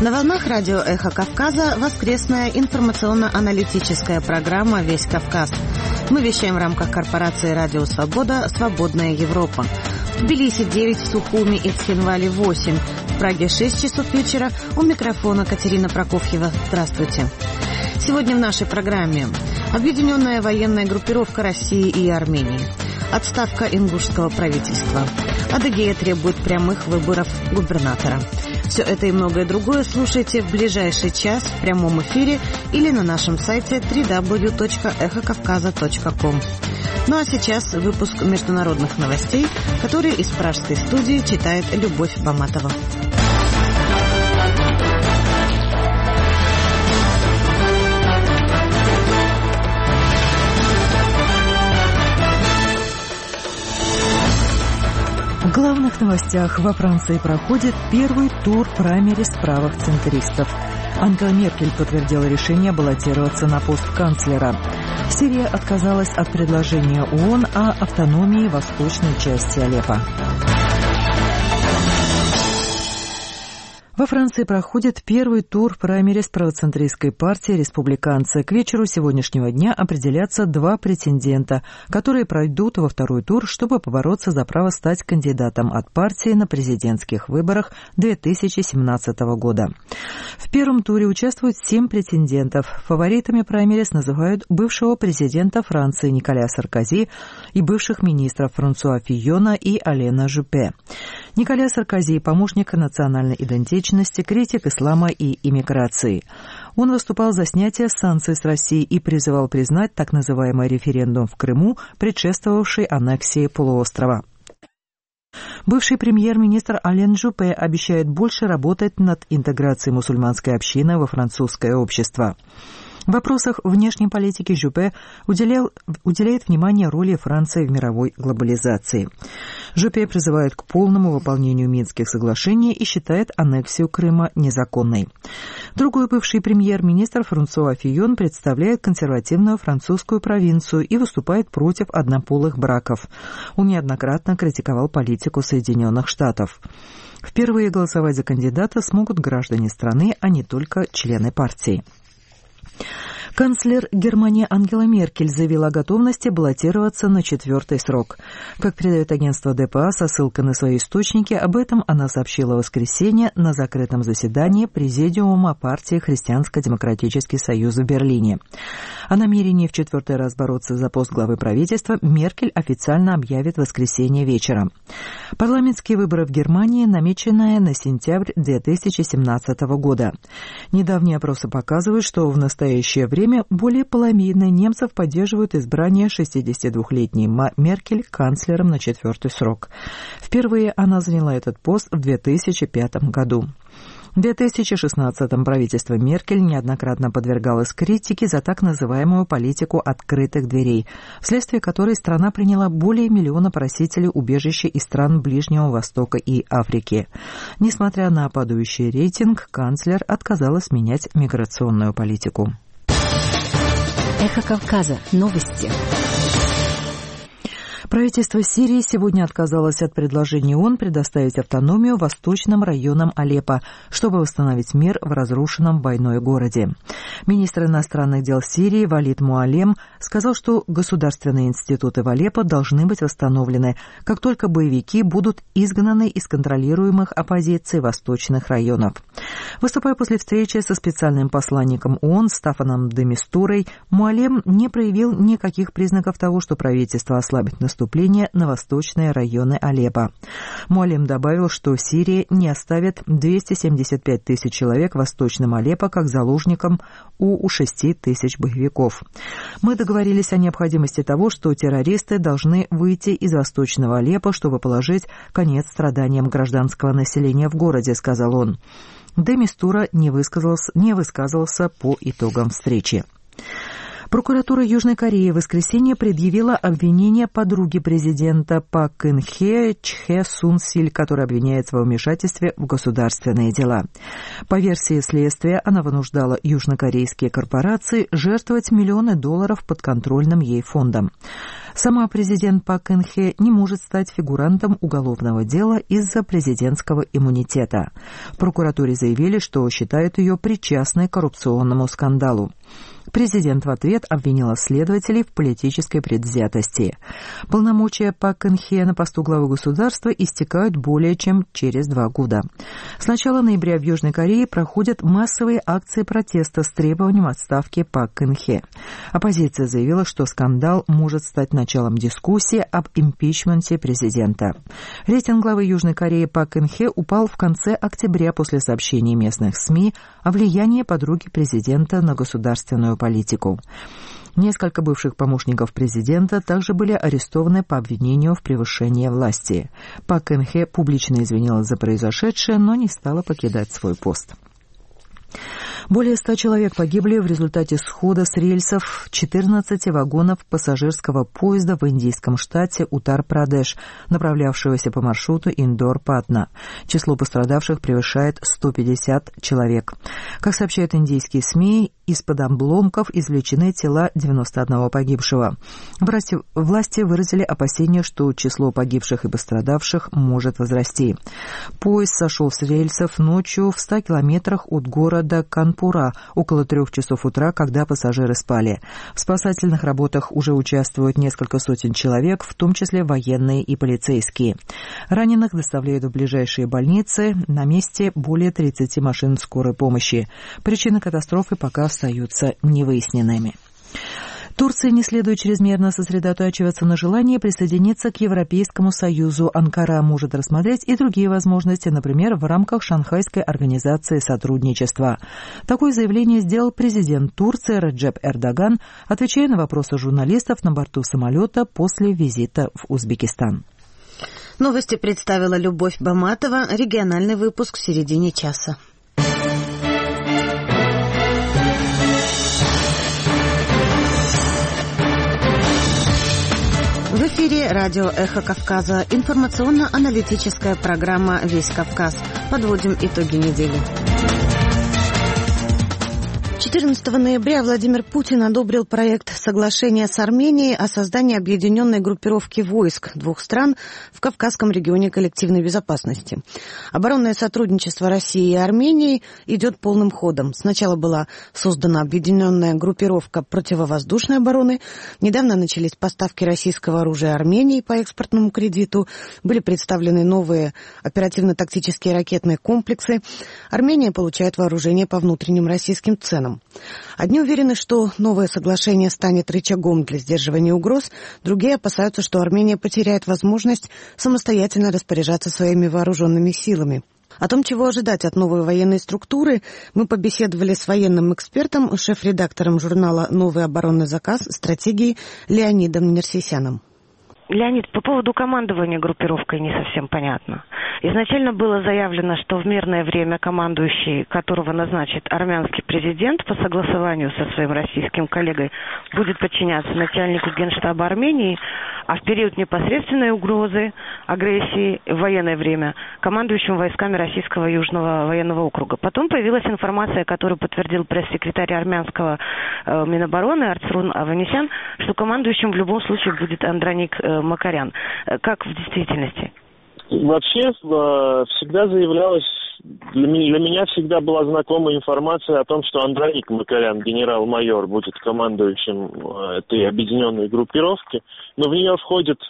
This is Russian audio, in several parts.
На волнах радио «Эхо Кавказа» воскресная информационно-аналитическая программа «Весь Кавказ». Мы вещаем в рамках корпорации «Радио Свобода. Свободная Европа». В Тбилиси 9, в Сухуми и Цхинвале 8, в Праге 6 часов вечера. У микрофона Катерина Прокофьева. Здравствуйте. Сегодня в нашей программе объединенная военная группировка России и Армении, отставка ингушского правительства, Адыгея требует прямых выборов губернатора. Все это и многое другое слушайте в ближайший час в прямом эфире или на нашем сайте www.эхокавказа.ком. Ну а сейчас выпуск международных новостей, который из пражской студии читает Любовь Баматова. В главных новостях: во Франции проходит первый тур праймериз правых центристов. Ангела Меркель подтвердила решение баллотироваться на пост канцлера. Сирия отказалась от предложения ООН о автономии восточной части Алеппо. Во Франции проходит первый тур праймериз правоцентристской партии «Республиканцы». К вечеру сегодняшнего дня определятся два претендента, которые пройдут во второй тур, чтобы побороться за право стать кандидатом от партии на президентских выборах 2017 года. В первом туре участвуют 7 претендентов. Фаворитами праймериз называют бывшего президента Франции Николя Саркози и бывших министров Франсуа Фийона и Алена Жюпе. Николя Саркози – помощник национальной идентичности, критик ислама и иммиграции. Он выступал за снятие санкций с России и призывал признать так называемый референдум в Крыму, предшествовавший аннексии полуострова. Бывший премьер-министр Ален Жюпе обещает больше работать над интеграцией мусульманской общины во французское общество. В вопросах внешней политики Жюпе уделяет внимание роли Франции в мировой глобализации. Жюпе призывает к полному выполнению Минских соглашений и считает аннексию Крыма незаконной. Другой бывший премьер-министр Франсуа Фийон представляет консервативную французскую провинцию и выступает против однополых браков. Он неоднократно критиковал политику Соединенных Штатов. Впервые голосовать за кандидата смогут граждане страны, а не только члены партии. Канцлер Германии Ангела Меркель заявила о готовности баллотироваться на 4-й срок. Как передает агентство ДПА со ссылкой на свои источники, об этом она сообщила в воскресенье на закрытом заседании Президиума партии Христианско-демократический союз в Берлине. О намерении в 4-й раз бороться за пост главы правительства Меркель официально объявит в воскресенье вечером. Парламентские выборы в Германии намечены на сентябрь 2017 года. Недавние опросы показывают, что в настоящее время более половины немцев поддерживают избрание 62-летней Меркель канцлером на 4-й срок. Впервые она заняла этот пост в 2005 году. В 2016-м правительство Меркель неоднократно подвергалось критике за так называемую политику открытых дверей, вследствие которой страна приняла более миллиона просителей убежища из стран Ближнего Востока и Африки. Несмотря на падающий рейтинг, канцлер отказалась менять миграционную политику. Эхо Кавказа. Новости. Правительство Сирии сегодня отказалось от предложения ООН предоставить автономию восточным районам Алеппо, чтобы восстановить мир в разрушенном войной городе. Министр иностранных дел Сирии Валид Муалем сказал, что государственные институты в Алеппо должны быть восстановлены, как только боевики будут изгнаны из контролируемых оппозицией восточных районов. Выступая после встречи со специальным посланником ООН Стафаном де Мистурой, Муалем не проявил никаких признаков того, что правительство ослабит наступление на восточные районы Алеппо. Муалем добавил, что Сирия не оставит 275 тысяч человек в восточном Алеппо как заложникам у 6 тысяч боевиков. Мы договорились о необходимости того, что террористы должны выйти из восточного Алеппо, чтобы положить конец страданиям гражданского населения в городе, сказал он. Де Мистура не высказывался по итогам встречи. Прокуратура Южной Кореи в воскресенье предъявила обвинение подруге президента Пак Кын Хе Чхе Сун Силь, которая обвиняется во вмешательстве в государственные дела. По версии следствия, она вынуждала южнокорейские корпорации жертвовать миллионы долларов подконтрольным ей фондом. Сама президент Пак Кын Хе не может стать фигурантом уголовного дела из-за президентского иммунитета. В прокуратуре заявили, что считают ее причастной к коррупционному скандалу. Президент в ответ обвинила следователей в политической предвзятости. Полномочия Пак Кын Хе на посту главы государства истекают более чем через 2 года. С начала ноября в Южной Корее проходят массовые акции протеста с требованием отставки Пак Кын Хе. Оппозиция заявила, что скандал может стать началом дискуссии об импичменте президента. Рейтинг главы Южной Кореи Пак Кын Хе упал в конце октября после сообщений местных СМИ о влиянии подруги президента на государственную политику. Несколько бывших помощников президента также были арестованы по обвинению в превышении власти. Пак Кын Хе публично извинилась за произошедшее, но не стала покидать свой пост. Более 100 человек погибли в результате схода с рельсов 14 вагонов пассажирского поезда в индийском штате Уттар-Прадеш, направлявшегося по маршруту Индор-Патна. Число пострадавших превышает 150 человек. Как сообщают индийские СМИ, из-под обломков извлечены тела 91 погибшего. Власти выразили опасения, что число погибших и пострадавших может возрасти. Поезд сошел с рельсов ночью в 100 километрах от города Канпура около 3 часов утра, когда пассажиры спали. В спасательных работах уже участвуют несколько сотен человек, в том числе военные и полицейские. Раненых доставляют в ближайшие больницы. На месте более 30 машин скорой помощи. Причины катастрофы пока остаются невыясненными. Турции не следует чрезмерно сосредотачиваться на желании присоединиться к Европейскому Союзу. Анкара может рассмотреть и другие возможности, например, в рамках Шанхайской организации сотрудничества. Такое заявление сделал президент Турции Реджеп Эрдоган, отвечая на вопросы журналистов на борту самолета после визита в Узбекистан. Новости представила Любовь Баматова. Региональный выпуск в середине часа. В эфире радио «Эхо Кавказа». Информационно-аналитическая программа «Весь Кавказ». Подводим итоги недели. 14 ноября Владимир Путин одобрил проект соглашения с Арменией о создании объединенной группировки войск 2 стран в Кавказском регионе коллективной безопасности. Оборонное сотрудничество России и Армении идет полным ходом. Сначала была создана объединенная группировка противовоздушной обороны. Недавно начались поставки российского оружия Армении по экспортному кредиту. Были представлены новые оперативно-тактические ракетные комплексы. Армения получает вооружение по внутренним российским ценам. Одни уверены, что новое соглашение станет рычагом для сдерживания угроз, другие опасаются, что Армения потеряет возможность самостоятельно распоряжаться своими вооруженными силами. О том, чего ожидать от новой военной структуры, мы побеседовали с военным экспертом, шеф-редактором журнала «Новый оборонный заказ. Стратегии» Леонидом Нерсисяном. Леонид, по поводу командования группировкой не совсем понятно. Изначально было заявлено, что в мирное время командующий, которого назначит армянский президент по согласованию со своим российским коллегой, будет подчиняться начальнику Генштаба Армении, а в период непосредственной угрозы, агрессии в военное время командующим войсками Российского Южного военного округа. Потом появилась информация, которую подтвердил пресс-секретарь армянского Минобороны Арцрун Аванесян, что командующим в любом случае будет Андроник Макарян. Как в действительности? Вообще всегда заявлялось, для меня всегда была знакома информация о том, что Андроник Макарян, генерал-майор, будет командующим этой объединенной группировки, но в нее входит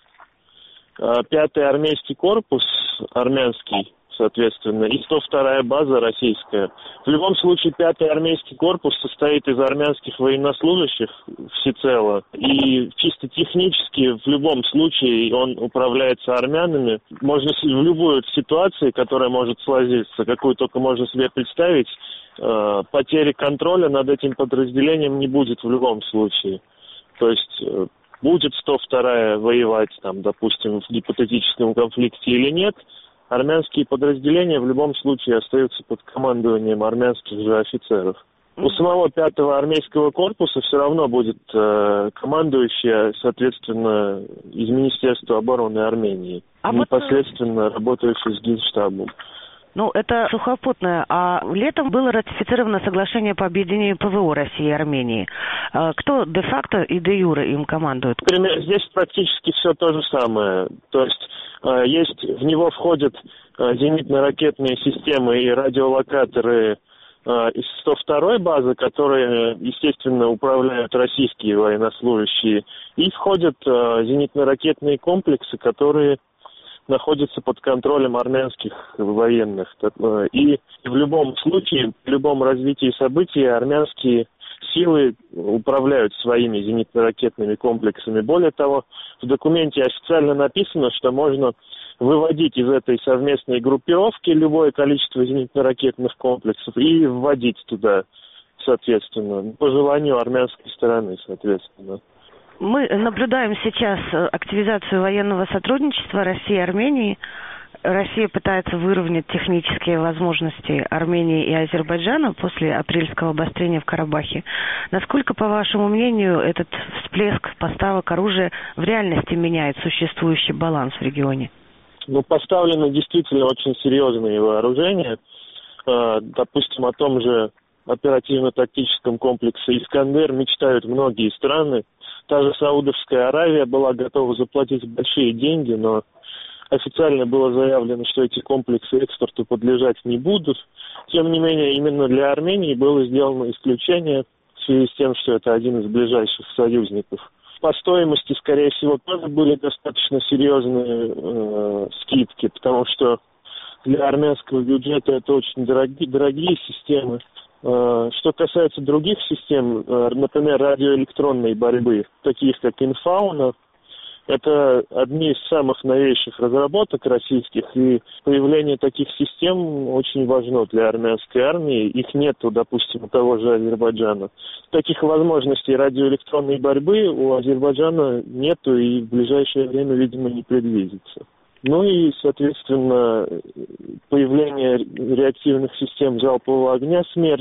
5-й армейский корпус армянский, соответственно, и 102-я база российская. В любом случае, 5-й армейский корпус состоит из армянских военнослужащих всецело, и чисто технически в любом случае он управляется армянами. Можно в любой ситуации, которая может сложиться, какую только можно себе представить, потери контроля над этим подразделением не будет в любом случае. То есть будет 102-я воевать, там, допустим, в гипотетическом конфликте или нет, армянские подразделения в любом случае остаются под командованием армянских же офицеров. У самого 5-го армейского корпуса все равно будет командующий, соответственно, из Министерства обороны Армении, непосредственно работающий с Генштабом. Ну, это сухопутное. А летом было ратифицировано соглашение по объединению ПВО России и Армении. Кто де-факто и де-юре им командует? Здесь практически все то же самое. То есть в него входят зенитно-ракетные системы и радиолокаторы из 102-й базы, которые, естественно, управляют российские военнослужащие. И входят зенитно-ракетные комплексы, которые находятся под контролем армянских военных. И в любом случае, в любом развитии событий армянские силы управляют своими зенитно-ракетными комплексами. Более того, в документе официально написано, что можно выводить из этой совместной группировки любое количество зенитно-ракетных комплексов и вводить туда, соответственно, по желанию армянской стороны, соответственно. Мы наблюдаем сейчас активизацию военного сотрудничества России и Армении. Россия пытается выровнять технические возможности Армении и Азербайджана после апрельского обострения в Карабахе. Насколько, по вашему мнению, этот всплеск поставок оружия в реальности меняет существующий баланс в регионе? Ну, поставлены действительно очень серьезные вооружения. Допустим, о том же оперативно-тактическом комплексе «Искандер» мечтают многие страны. Та же Саудовская Аравия была готова заплатить большие деньги, но официально было заявлено, что эти комплексы экспорту подлежать не будут. Тем не менее, именно для Армении было сделано исключение в связи с тем, что это один из ближайших союзников. По стоимости, скорее всего, тоже были достаточно серьезные скидки, потому что для армянского бюджета это очень дорогие системы. Что касается других систем, например, радиоэлектронной борьбы, таких как Инфауна, это одни из самых новейших разработок российских, и появление таких систем очень важно для армянской армии. Их нету, допустим, у того же Азербайджана. Таких возможностей радиоэлектронной борьбы у Азербайджана нету и в ближайшее время, видимо, не предвидится. Ну и, соответственно, появление реактивных систем залпового огня «Смерч»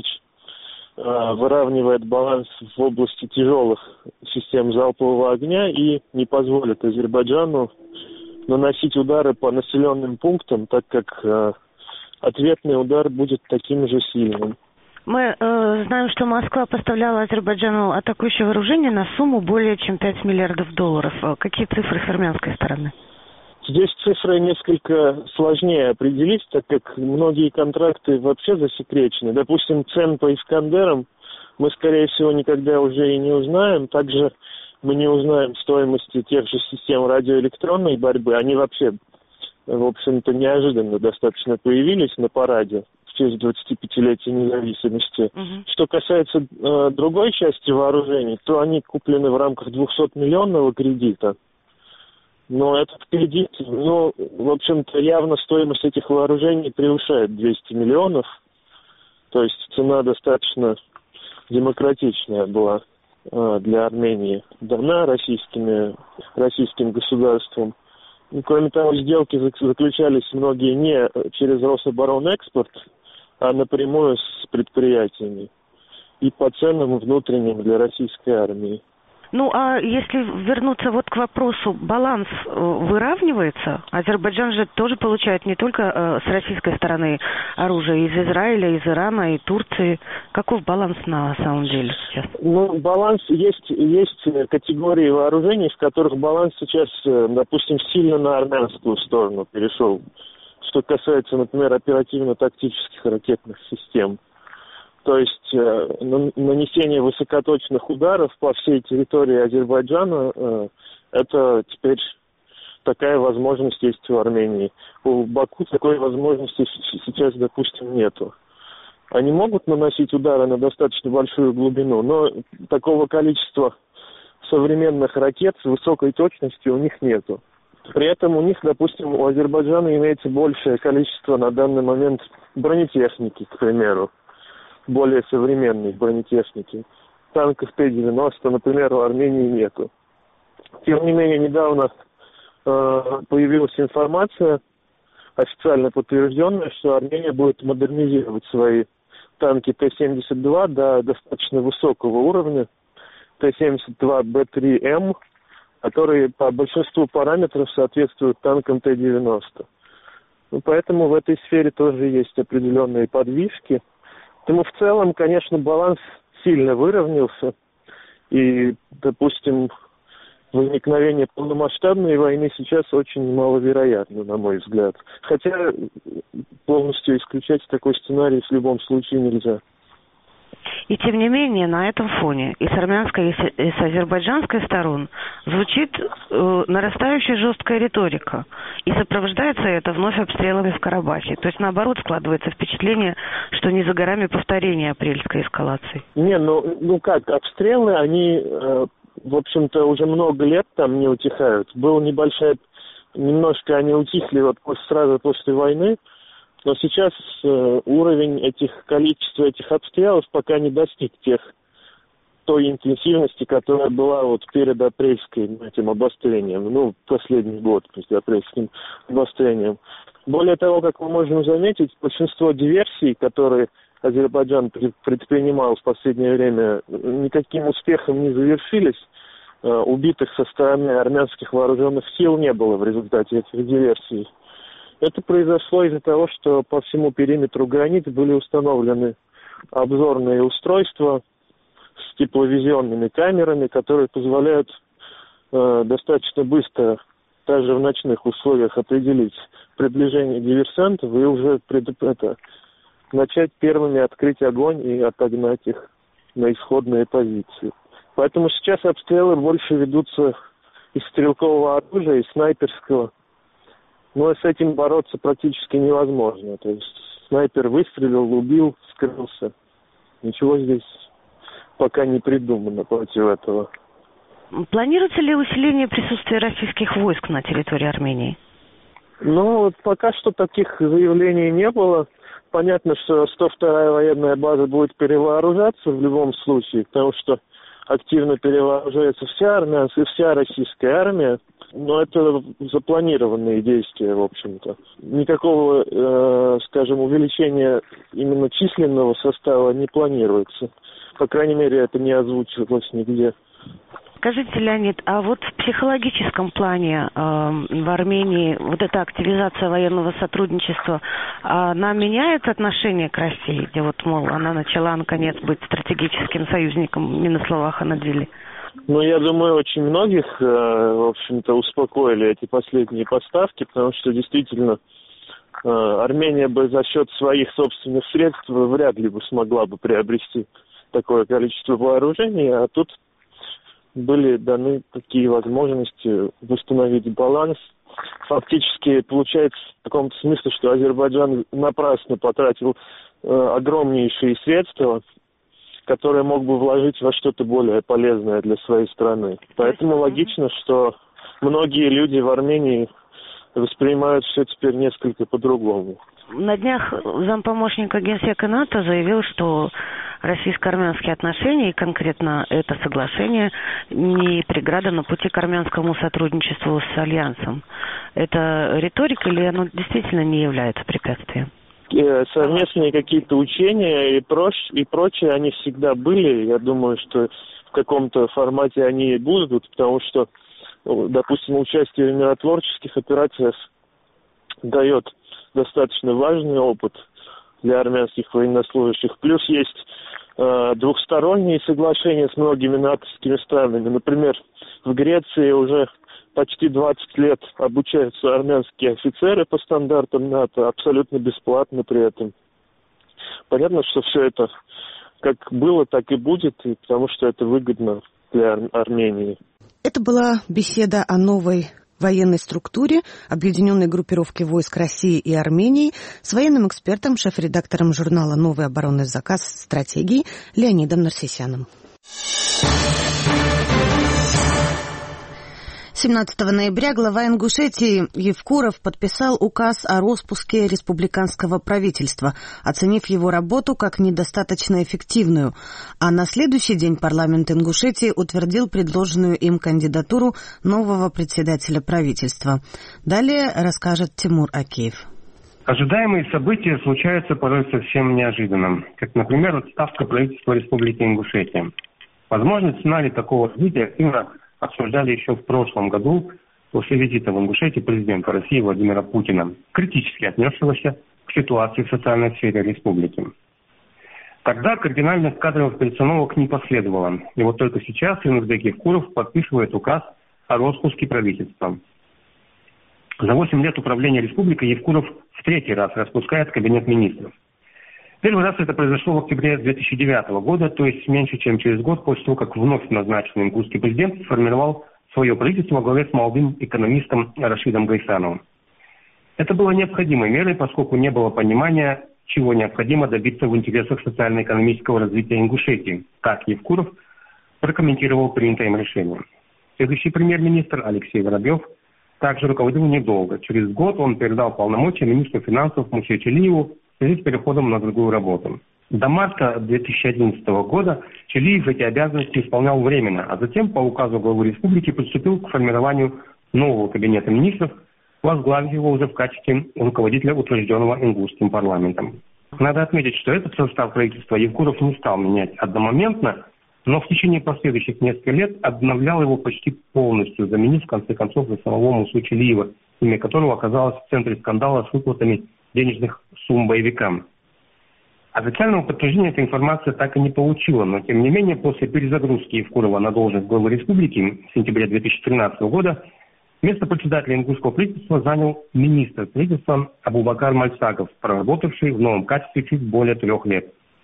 выравнивает баланс в области тяжелых систем залпового огня и не позволит Азербайджану наносить удары по населенным пунктам, так как ответный удар будет таким же сильным. Мы знаем, что Москва поставляла Азербайджану атакующее вооружение на сумму более чем $5 миллиардов. Какие цифры с армянской стороны? Здесь цифры несколько сложнее определить, так как многие контракты вообще засекречены. Допустим, цен по «Искандерам» мы, скорее всего, никогда уже и не узнаем. Также мы не узнаем стоимости тех же систем радиоэлектронной борьбы. Они вообще, в общем-то, неожиданно достаточно появились на параде в честь 25-летия независимости. Что касается другой части вооружений, то они куплены в рамках 200-миллионного кредита. Но этот кредит, в общем-то, явно стоимость этих вооружений превышает 200 миллионов. То есть цена достаточно демократичная была для Армении, дана российским государством. И, кроме того, сделки заключались многие не через Рособоронэкспорт, а напрямую с предприятиями и по ценам внутренним для российской армии. Ну, а если вернуться вот к вопросу, баланс выравнивается? Азербайджан же тоже получает не только с российской стороны оружие, из Израиля, из Ирана и Турции. Каков баланс на самом деле сейчас? Ну, баланс есть категории вооружений, в которых баланс сейчас, допустим, сильно на армянскую сторону перешел. Что касается, например, оперативно-тактических ракетных систем. То есть нанесение высокоточных ударов по всей территории Азербайджана, это теперь такая возможность есть у Армении. У Баку такой возможности сейчас, допустим, нету. Они могут наносить удары на достаточно большую глубину, но такого количества современных ракет с высокой точностью у них нету. При этом у них, допустим, у Азербайджана имеется большее количество на данный момент бронетехники, к примеру. Более современной бронетехники. Танков Т-90, например, у Армении нету. Тем не менее, недавно появилась информация, официально подтвержденная, что Армения будет модернизировать свои танки Т-72 до достаточно высокого уровня, Поэтому в этой сфере тоже есть определенные подвижки. Поэтому в целом, конечно, баланс сильно выровнялся. И, допустим, возникновение полномасштабной войны сейчас очень маловероятно, на мой взгляд. Хотя полностью исключать такой сценарий в любом случае нельзя. И тем не менее, на этом фоне и с армянской, и с азербайджанской сторон звучит нарастающая жесткая риторика. И сопровождается это вновь обстрелами в Карабахе. То есть, наоборот, складывается впечатление, что не за горами повторение апрельской эскалации. Не, ну как, обстрелы, они, в общем-то, уже много лет там не утихают. Была небольшая, немножко они утихли вот сразу после войны. Но сейчас уровень количества этих обстрелов пока не достиг той интенсивности, которая была вот перед апрельским этим обострением, последний год перед апрельским обострением. Более того, как мы можем заметить, большинство диверсий, которые Азербайджан предпринимал в последнее время, никаким успехом не завершились. Убитых со стороны армянских вооруженных сил не было в результате этих диверсий. Это произошло из-за того, что по всему периметру границ были установлены обзорные устройства с тепловизионными камерами, которые позволяют достаточно быстро, даже в ночных условиях, определить приближение диверсантов и уже начать первыми открыть огонь и отогнать их на исходные позиции. Поэтому сейчас обстрелы больше ведутся из стрелкового оружия, из снайперского. Но с этим бороться практически невозможно. То есть снайпер выстрелил, убил, скрылся. Ничего здесь пока не придумано против этого. Планируется ли усиление присутствия российских войск на территории Армении? Пока что таких заявлений не было. Понятно, что 102-я военная база будет перевооружаться в любом случае, потому что активно перевооружается вся российская армия. Но это запланированные действия, в общем-то. Никакого, увеличения именно численного состава не планируется. По крайней мере, это не озвучивалось нигде. Скажите, Леонид, а вот в психологическом плане в Армении вот эта активизация военного сотрудничества, она меняет отношение к России? Где она начала, наконец, быть стратегическим союзником, не на словах, а на деле? Я думаю, очень многих, в общем-то, успокоили эти последние поставки, потому что действительно Армения бы за счет своих собственных средств вряд ли бы смогла бы приобрести такое количество вооружений, а тут были даны такие возможности восстановить баланс. Фактически получается в каком-то смысле, что Азербайджан напрасно потратил огромнейшие средства, которые мог бы вложить во что-то более полезное для своей страны. Поэтому логично, что многие люди в Армении воспринимают все теперь несколько по-другому. На днях зампомощника Генсека НАТО заявил, что российско-армянские отношения, и конкретно это соглашение, не преграда на пути к армянскому сотрудничеству с Альянсом. Это риторика или оно действительно не является препятствием? Совместные какие-то учения и прочее, они всегда были. Я думаю, что в каком-то формате они и будут, потому что, допустим, участие в миротворческих операциях дает достаточно важный опыт для армянских военнослужащих. Плюс есть двухсторонние соглашения с многими натовскими странами. Например, в Греции уже почти 20 лет обучаются армянские офицеры по стандартам НАТО, абсолютно бесплатно при этом. Понятно, что все это как было, так и будет, потому что это выгодно для Армении. Это была беседа о новой военной структуре объединенной группировки войск России и Армении с военным экспертом, шеф-редактором журнала «Новый оборонный заказ. Стратегии» Леонидом Нарсисяном. 17 ноября глава Ингушетии Евкуров подписал указ о распуске республиканского правительства, оценив его работу как недостаточно эффективную. А на следующий день парламент Ингушетии утвердил предложенную им кандидатуру нового председателя правительства. Далее расскажет Тимур Акиев. Ожидаемые события случаются порой совсем неожиданно, как, например, отставка правительства Республики Ингушетия. Возможный сценарий такого развития активно обсуждали еще в прошлом году, после визита в Ингушетию президента России Владимира Путина, критически отнесшегося к ситуации в социальной сфере республики. Тогда кардинальных кадровых перестановок не последовало. И вот только сейчас Юнусбек Евкуров подписывает указ о распуске правительства. За 8 лет управления республикой Евкуров в 3-й раз распускает кабинет министров. Первый раз это произошло в октябре 2009 года, то есть меньше чем через год после того, как вновь назначенный ингушский президент сформировал свое правительство во главе с молодым экономистом Рашидом Гайсановым. Это было необходимой мерой, поскольку не было понимания, чего необходимо добиться в интересах социально-экономического развития Ингушетии. Так Евкуров прокомментировал принятое им решение. Следующий премьер-министр Алексей Воробьев также руководил недолго. Через год он передал полномочия министру финансов Мусе Челиеву в связи с переходом на другую работу. До марта 2011 года Челиев эти обязанности исполнял временно, а затем по указу главы республики приступил к формированию нового кабинета министров, возглавив его уже в качестве руководителя, утвержденного ингушским парламентом. Надо отметить, что этот состав правительства Евкуров не стал менять одномоментно, но в течение последующих нескольких лет обновлял его почти полностью, заменив в конце концов и самого Мусу Челиева, имя которого оказалось в центре скандала с выплатами денежных сумм боевикам. Официального подтверждения эта информация так и не получила, но тем не менее после перезагрузки Евкурова на должность главы республики в сентябре 2013 года место председателя ингушского правительства занял министр правительства Абубакар Мальсагов, проработавший в новом качестве чуть более 3 лет.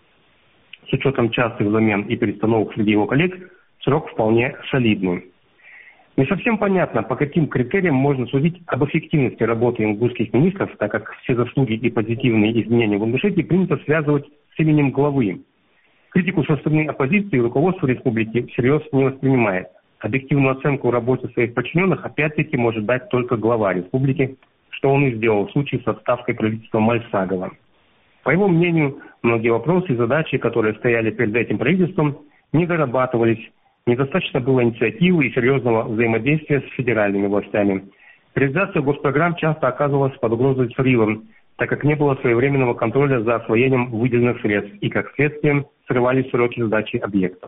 С учетом частых замен и перестановок среди его коллег, срок вполне солидный. Не совсем понятно, по каким критериям можно судить об эффективности работы ингушских министров, так как все заслуги и позитивные изменения в Ингушетии принято связывать с именем главы. Критику со стороны оппозиции руководство республики всерьез не воспринимает. Объективную оценку работы своих подчиненных опять-таки может дать только глава республики, что он и сделал в случае с отставкой правительства Мальсагова. По его мнению, многие вопросы и задачи, которые стояли перед этим правительством, не дорабатывались, недостаточно было инициативы и серьезного взаимодействия с федеральными властями. Реализация госпрограмм часто оказывалась под угрозой срыва, так как не было своевременного контроля за освоением выделенных средств и, как следствие, срывались сроки сдачи объектов.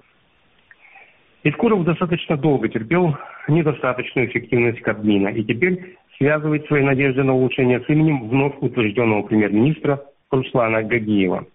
Евкуров достаточно долго терпел недостаточную эффективность Кабмина и теперь связывает свои надежды на улучшение с именем вновь утвержденного премьер-министра Руслана Гагиева.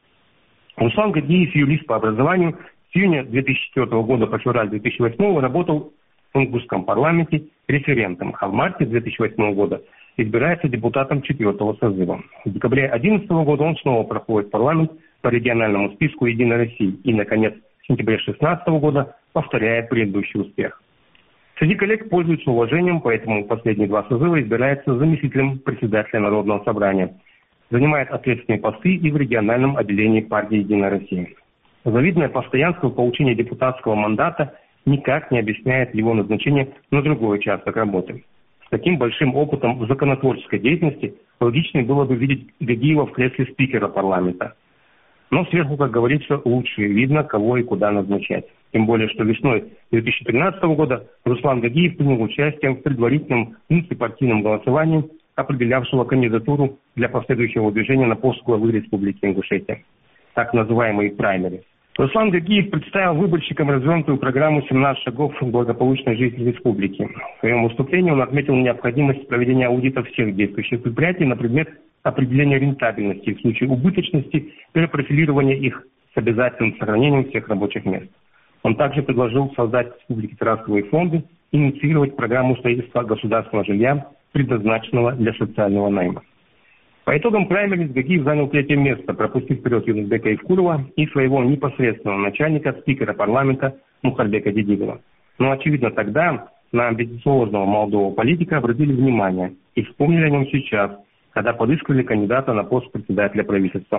Руслан Гагиев, юрист по образованию, с июня 2004 года по февраль 2008 работал в ингушском парламенте референтом, а в марте 2008 года избирается депутатом 4-го созыва. В декабре 2011 года он снова проходит в парламент по региональному списку «Единой России» и, наконец, в сентябре 2016 года повторяет предыдущий успех. Среди коллег пользуются уважением, поэтому последние 2 созыва избирается заместителем председателя Народного собрания. Занимает ответственные посты и в региональном отделении партии «Единая Россия». Завидное постоянство в получении депутатского мандата никак не объясняет его назначение на другой участок работы. С таким большим опытом в законотворческой деятельности логичнее было бы видеть Гагиева в кресле спикера парламента. Но сверху, как говорится, лучше видно, кого и куда назначать. Тем более, что весной 2013 года Руслан Гагиев принял участие в предварительном внутрипартийном голосовании, определявшего кандидатуру для последующего движения на пост главы Республики Ингушетия, так называемые праймери. Руслан Гагиев представил выборщикам развернутую программу «17 шагов к благополучной жизни республики». В своем выступлении он отметил необходимость проведения аудита всех действующих предприятий на предмет определения рентабельности в случае убыточности, перепрофилирования их с обязательным сохранением всех рабочих мест. Он также предложил создать в республике трастовые фонды, инициировать программу строительства государственного жилья, предназначенного для социального найма. По итогам праймериз Гагиев занял 3-е место, пропустив вперед Юнусбека Евкурова и своего непосредственного начальника, спикера парламента Мухарбека Дидигова. Но, очевидно, тогда на амбициозного молодого политика обратили внимание и вспомнили о нем сейчас, когда подыскивали кандидата на пост председателя правительства.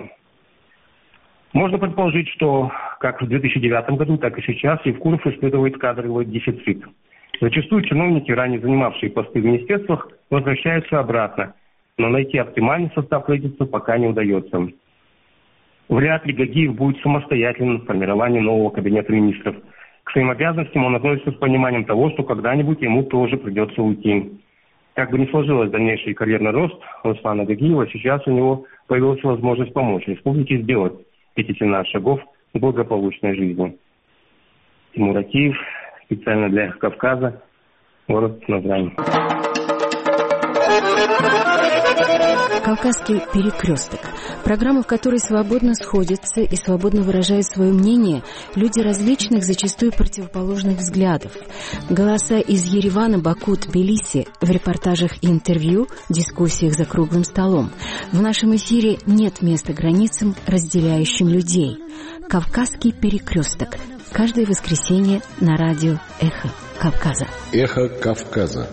Можно предположить, что как в 2009 году, так и сейчас Евкуров испытывает кадровый дефицит. Зачастую чиновники, ранее занимавшие посты в министерствах, возвращаются обратно, но найти оптимальный состав правительства пока не удается. Вряд ли Гагиев будет самостоятельным в формировании нового кабинета министров. К своим обязанностям он относится с пониманием того, что когда-нибудь ему тоже придется уйти. Как бы ни сложилось дальнейший карьерный рост Руслана Гагиева, сейчас у него появилась возможность помочь республике сделать эти 17 шагов к благополучной жизни. Тимур Акиев, специально для Кавказа, город Назрань. «Кавказский перекресток» – программа, в которой свободно сходятся и свободно выражают свое мнение люди различных, зачастую противоположных взглядов. Голоса из Еревана, Баку, Тбилиси в репортажах и интервью, дискуссиях за круглым столом. В нашем эфире нет места границам, разделяющим людей. «Кавказский перекресток» – каждое воскресенье на радио «Эхо Кавказа». «Эхо Кавказа».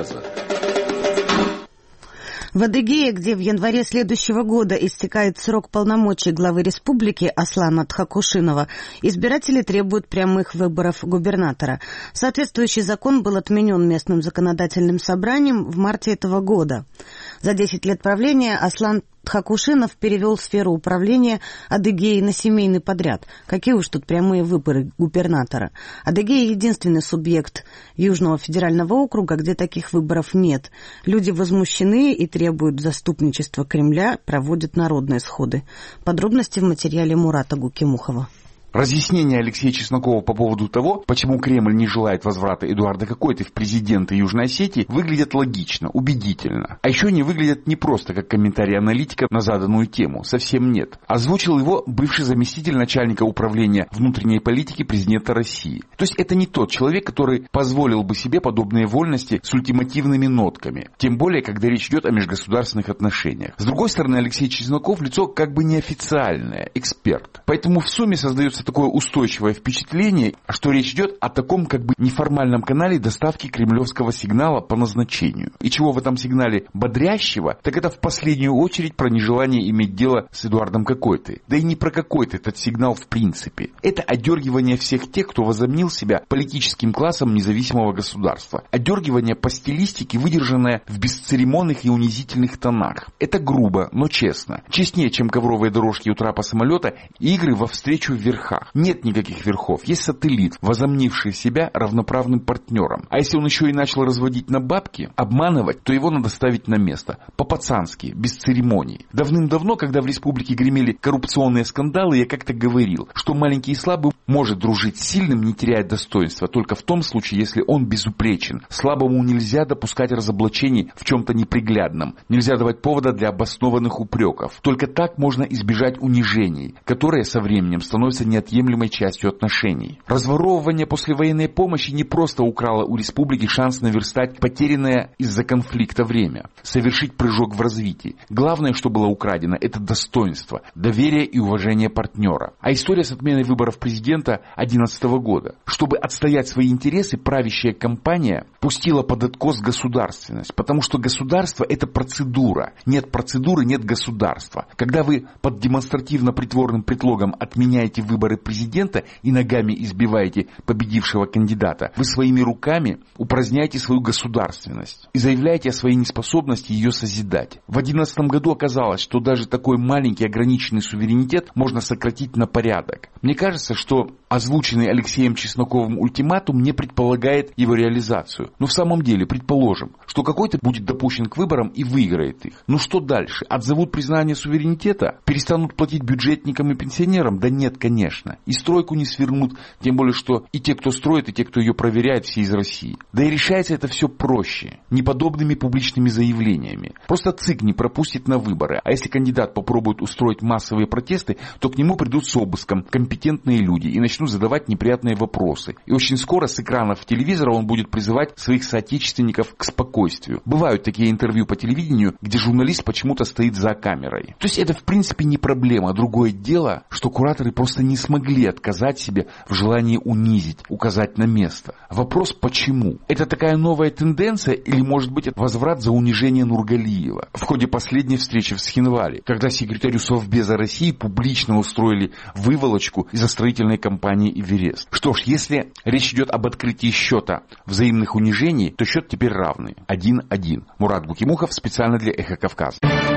В Адыгее, где в январе следующего года истекает срок полномочий главы республики Аслана Тхакушинова, избиратели требуют прямых выборов губернатора. Соответствующий закон был отменен местным законодательным собранием в марте этого года. За 10 лет правления Аслан Тхакушинов перевел сферу управления Адыгеей на семейный подряд. Какие уж тут прямые выборы губернатора. Адыгея — единственный субъект Южного федерального округа, где таких выборов нет. Люди возмущены и требуют заступничества Кремля, проводят народные сходы. Подробности в материале Мурата Гукимухова. Разъяснение Алексея Чеснокова по поводу того, почему Кремль не желает возврата Эдуарда Кокойты в президенты Южной Осетии, выглядят логично, убедительно. А еще они выглядят не просто как комментарий аналитика на заданную тему, совсем нет. Озвучил его бывший заместитель начальника управления внутренней политики президента России. То есть это не тот человек, который позволил бы себе подобные вольности с ультимативными нотками. Тем более, когда речь идет о межгосударственных отношениях. С другой стороны, Алексей Чесноков лицо как бы неофициальное, эксперт. Поэтому в сумме создается такое устойчивое впечатление, что речь идет о таком как бы неформальном канале доставки кремлевского сигнала по назначению. И чего в этом сигнале бодрящего, так это в последнюю очередь про нежелание иметь дело с Эдуардом Кокойтой. Да и не про Кокойта этот сигнал в принципе. Это одергивание всех тех, кто возомнил себя политическим классом независимого государства. Одергивание по стилистике, выдержанное в бесцеремонных и унизительных тонах. Это грубо, но честно. Честнее, чем ковровые дорожки у трапа самолета и игры во встречу в верхах. Нет никаких верхов, есть сателлит, возомнивший себя равноправным партнером. А если он еще и начал разводить на бабки, обманывать, то его надо ставить на место. По-пацански, без церемоний. Давным-давно, когда в республике гремели коррупционные скандалы, я как-то говорил, что маленький и слабый может дружить с сильным, не теряя достоинства, только в том случае, если он безупречен. Слабому нельзя допускать разоблачений в чем-то неприглядном. Нельзя давать повода для обоснованных упреков. Только так можно избежать унижений, которые со временем становятся неотъемлемой частью отношений. Разворовывание послевоенной помощи не просто украло у республики шанс наверстать потерянное из-за конфликта время, совершить прыжок в развитии. Главное, что было украдено, это достоинство, доверие и уважение партнера. А история с отменой выборов президента 2011 года. Чтобы отстоять свои интересы, правящая компания пустила под откос государственность, потому что государство — это процедура. Нет процедуры — нет государства. Когда вы под демонстративно-притворным предлогом отменяете выборы президента и ногами избиваете победившего кандидата, вы своими руками упраздняете свою государственность и заявляете о своей неспособности ее созидать. В 2011 году оказалось, что даже такой маленький ограниченный суверенитет можно сократить на порядок. Мне кажется, что озвученный Алексеем Чесноковым ультиматум не предполагает его реализацию. Но в самом деле, предположим, что какой-то будет допущен к выборам и выиграет их. Ну что дальше? Отзовут признание суверенитета? Перестанут платить бюджетникам и пенсионерам? Да нет, конечно. И стройку не свернут, тем более, что и те, кто строит, и те, кто ее проверяет, все из России. Да и решается это все проще, не подобными публичными заявлениями. Просто ЦИК не пропустит на выборы, а если кандидат попробует устроить массовые протесты, то к нему придут с обыском компетентные люди и начнут задавать неприятные вопросы. И очень скоро с экранов телевизора он будет призывать своих соотечественников к спокойствию. Бывают такие интервью по телевидению, где журналист почему-то стоит за камерой. То есть это в принципе не проблема. Другое дело, что кураторы просто не смогли отказать себе в желании унизить, указать на место. Вопрос почему? Это такая новая тенденция или может быть это возврат за унижение Нургалиева в ходе последней встречи в Схинвале, когда секретарю Совбеза России публично устроили выволочку из-за строительной компании «Эверест». Что ж, если речь идет об открытии счета взаимных унижений, то счет теперь равный. 1-1. Мурат Гукимухов специально для «Эхо Кавказа».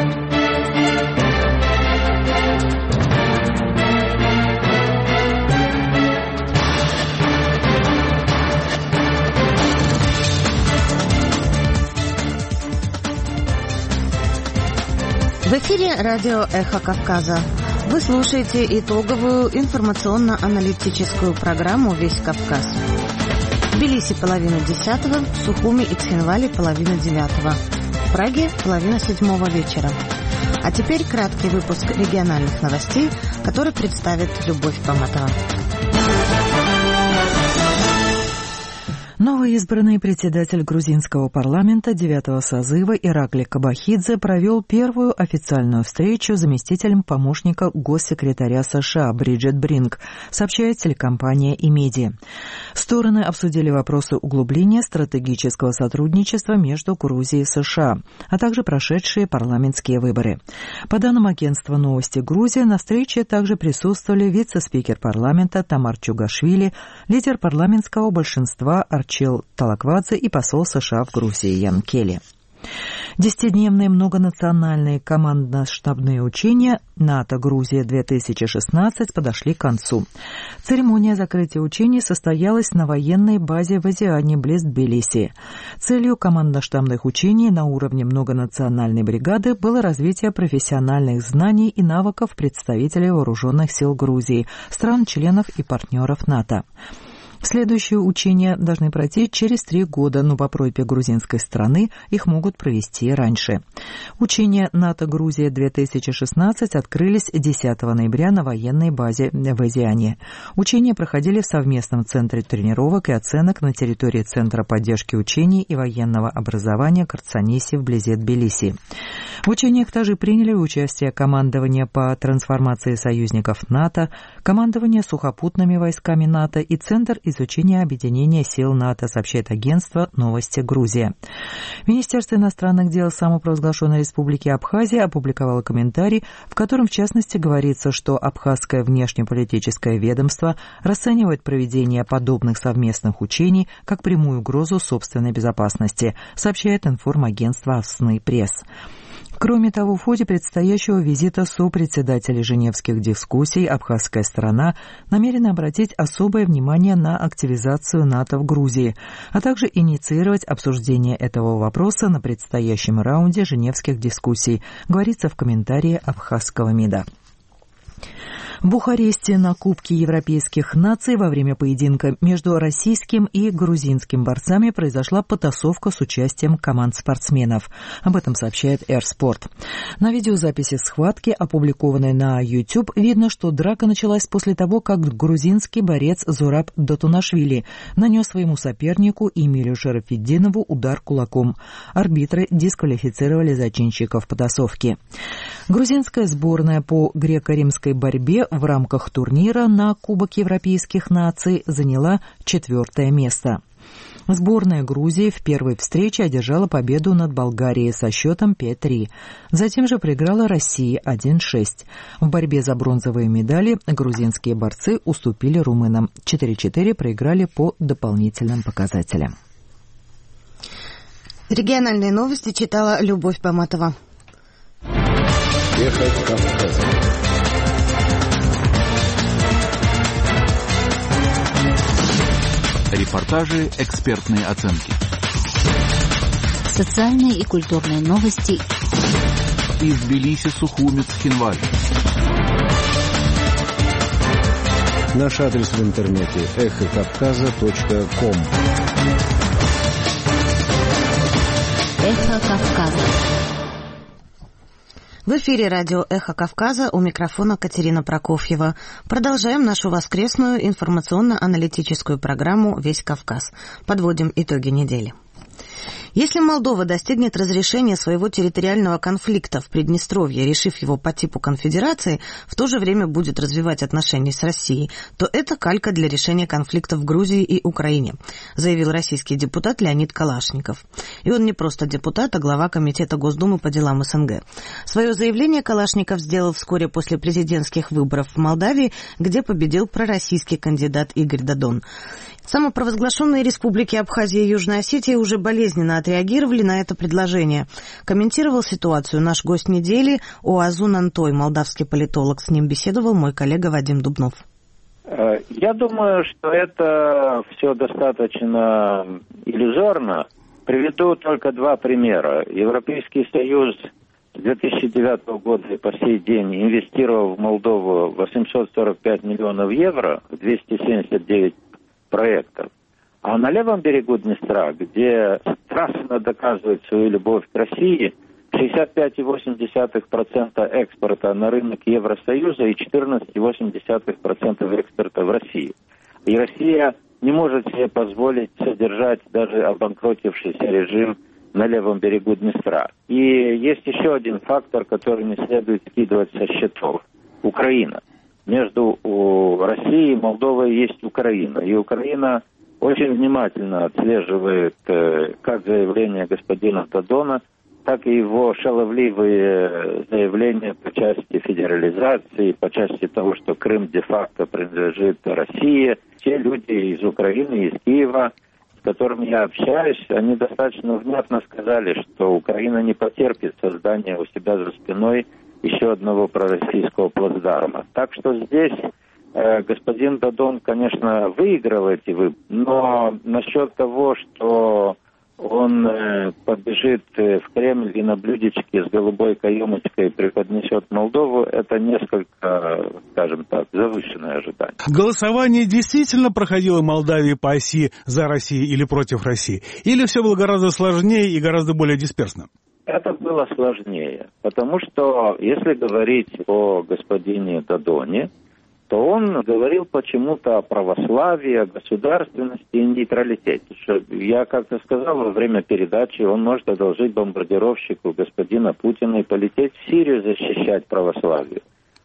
В эфире радио «Эхо Кавказа». Вы слушаете итоговую информационно-аналитическую программу «Весь Кавказ». В Тбилиси половина 10-го, в Сухуми и Цхинвале половина 9-го, в Праге половина 7-го вечера. А теперь краткий выпуск региональных новостей, который представит Любовь Поматова. Новоизбранный председатель грузинского парламента 9-го созыва Иракли Кабахидзе провел первую официальную встречу с заместителем помощника госсекретаря США Бриджит Бринк, сообщает телекомпания Имеди. Стороны обсудили вопросы углубления стратегического сотрудничества между Грузией и США, а также прошедшие парламентские выборы. По данным агентства «Новости Грузия», на встрече также присутствовали вице-спикер парламента Тамар Чугашвили, лидер парламентского большинства Арчил Талаквадзе и посол США в Грузии Ян Келли. 10-дневные многонациональные командно-штабные учения НАТО-Грузия-2016 подошли к концу. Церемония закрытия учений состоялась на военной базе в Азиане близ Тбилиси. Целью командно-штабных учений на уровне многонациональной бригады было развитие профессиональных знаний и навыков представителей вооруженных сил Грузии, стран-членов и партнеров НАТО. Следующие учения должны пройти через 3 года, но по просьбе грузинской страны их могут провести раньше. Учения НАТО-Грузия-2016 открылись 10 ноября на военной базе в Азиане. Учения проходили в совместном центре тренировок и оценок на территории Центра поддержки учений и военного образования Карцаниси вблизи Тбилиси. В учениях также приняли участие командование по трансформации союзников НАТО, командование сухопутными войсками НАТО и Центр изучения объединения сил НАТО, сообщает агентство «Новости Грузия». Министерство иностранных дел самопровозглашенной республики Абхазия опубликовало комментарий, в котором в частности говорится, что абхазское внешнеполитическое ведомство расценивает проведение подобных совместных учений как прямую угрозу собственной безопасности, сообщает информагентство «Авсны Пресс». Кроме того, в ходе предстоящего визита сопредседателей женевских дискуссий абхазская сторона намерена обратить особое внимание на активизацию НАТО в Грузии, а также инициировать обсуждение этого вопроса на предстоящем раунде женевских дискуссий, говорится в комментарии абхазского МИДа. В Бухаресте на Кубке европейских наций во время поединка между российским и грузинским борцами произошла потасовка с участием команд спортсменов. Об этом сообщает Airsport. На видеозаписи схватки, опубликованной на YouTube, видно, что драка началась после того, как грузинский борец Зураб Датунашвили нанес своему сопернику Эмилю Шарафетдинову удар кулаком. Арбитры дисквалифицировали зачинщиков потасовки. Грузинская сборная по греко-римской борьбе в рамках турнира на Кубок европейских наций заняла 4-е место. Сборная Грузии в первой встрече одержала победу над Болгарией со счетом 5-3. Затем же проиграла России 1-6. В борьбе за бронзовые медали грузинские борцы уступили румынам. 4-4 проиграли по дополнительным показателям. Региональные новости читала Любовь Поматова. Эхо Кавказа. Репортажи, экспертные оценки. Социальные и культурные новости. Из Тбилиси, Сухуми, Цхинвале. Наш адрес в интернете эхокавказа.ком. Эхо Кавказа. В эфире радио «Эхо Кавказа», у микрофона Катерина Прокофьева. Продолжаем нашу воскресную информационно-аналитическую программу «Весь Кавказ». Подводим итоги недели. Если Молдова достигнет разрешения своего территориального конфликта в Приднестровье, решив его по типу конфедерации, в то же время будет развивать отношения с Россией, то это калька для решения конфликта в Грузии и Украине, заявил российский депутат Леонид Калашников. И он не просто депутат, а глава Комитета Госдумы по делам СНГ. Свое заявление Калашников сделал вскоре после президентских выборов в Молдавии, где победил пророссийский кандидат Игорь Додон. Самопровозглашенные республики Абхазия и Южная Осетия уже болезненно отреагировали на это предложение. Комментировал ситуацию наш гость недели Оазун Антой, молдавский политолог. С ним беседовал мой коллега Вадим Дубнов. Я думаю, что это все достаточно иллюзорно. Приведу только 2 примера. Европейский Союз с 2009 года и по сей день инвестировал в Молдову 845 миллионов евро, 279 проектов. А на левом берегу Днестра, где страстно доказывает свою любовь к России, 65,8% экспорта на рынок Евросоюза и 14,8% экспорта в Россию. И Россия не может себе позволить содержать даже обанкротившийся режим на левом берегу Днестра. И есть еще один фактор, который не следует скидывать со счетов. Украина. Между Россией и Молдовой есть Украина. И Украина очень внимательно отслеживает как заявления господина Додона, так и его шаловливые заявления по части федерализации, по части того, что Крым де-факто принадлежит России. Те люди из Украины, из Киева, с которыми я общаюсь, они достаточно внятно сказали, что Украина не потерпит создание у себя за спиной еще одного пророссийского плацдарма. Так что здесь господин Додон, конечно, выиграл эти выборы, но насчет того, что он побежит в Кремль и на блюдечке с голубой каемочкой преподнесет Молдову, это несколько, скажем так, завышенное ожидание. Голосование действительно проходило в Молдавии по оси за Россию или против России? Или все было гораздо сложнее и гораздо более дисперсно? Это было сложнее, потому что, если говорить о господине Додоне, то он говорил почему-то о православии, о государственности и нейтралитете. Я как-то сказал во время передачи, он может одолжить бомбардировщику господина Путина и полететь в Сирию защищать православие.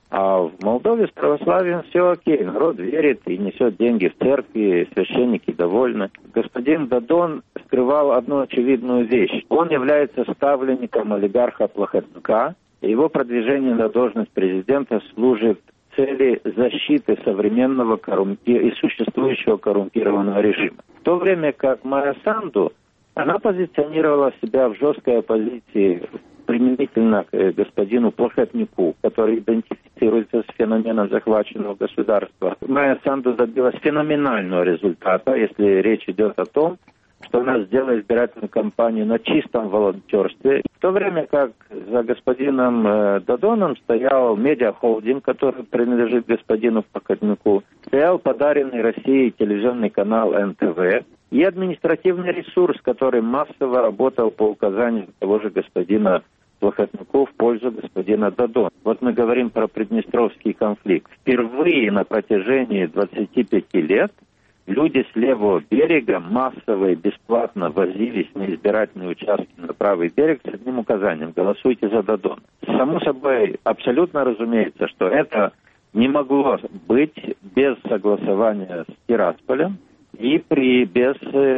А в Молдове с православием все окей. Народ верит и несет деньги в церкви, священники довольны. Господин Додон скрывал одну очевидную вещь. Он является ставленником олигарха Плохотнюка. Его продвижение на должность президента служит цели защиты современного и существующего коррумпированного режима. В то время как Майя Санду, она позиционировала себя в жесткой оппозиции применительно к господину Плохотнюку, который идентифицируется с феноменом захваченного государства. Майя Санду добилась феноменального результата, если речь идет о том, что она сделала избирательную кампанию на чистом волонтерстве, в то время как за господином Додоном стоял медиахолдинг, который принадлежит господину Плохотнюку, стоял подаренный России телевизионный канал НТВ и административный ресурс, который массово работал по указанию того же господина Плохотнюку в пользу господина Додона. Вот мы говорим про Приднестровский конфликт. Впервые на протяжении 25 лет люди с левого берега массово и бесплатно возились на избирательные участки на правый берег с одним указанием: голосуйте за Додона. Само собой, абсолютно разумеется, что это не могло быть без согласования с Тирасполем и без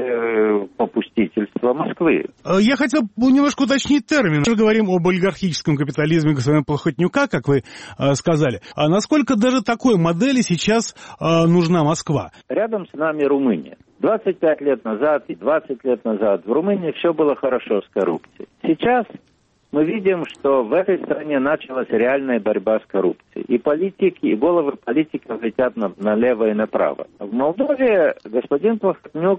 попустительства Москвы. Я хотел немножко уточнить термин. Мы говорим об олигархическом капитализме господина Плохотнюка, как вы сказали. А насколько даже такой модели сейчас нужна Москва? Рядом с нами Румыния. 25 лет назад и 20 лет назад в Румынии все было хорошо с коррупцией. Сейчас мы видим, что в этой стране началась реальная борьба с коррупцией. И политики, и головы политиков летят налево и направо. В Молдове господин Плохотнюк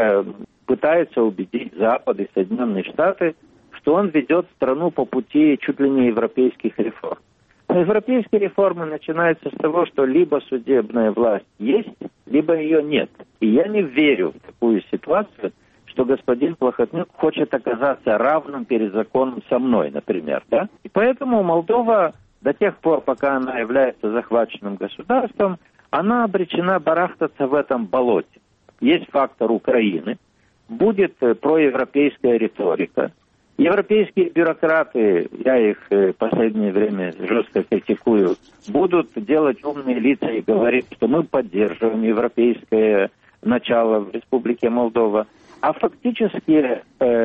пытается убедить Запад и Соединенные Штаты, что он ведет страну по пути чуть ли не европейских реформ. Но европейские реформы начинаются с того, что либо судебная власть есть, либо ее нет. И я не верю в такую ситуацию, что господин Плохотнюк хочет оказаться равным перед законом со мной, например, да? И поэтому Молдова до тех пор, пока она является захваченным государством, она обречена барахтаться в этом болоте. Есть фактор Украины, будет проевропейская риторика. Европейские бюрократы, я их в последнее время жестко критикую, будут делать умные лица и говорить, что мы поддерживаем европейское начало в Республике Молдова. А фактически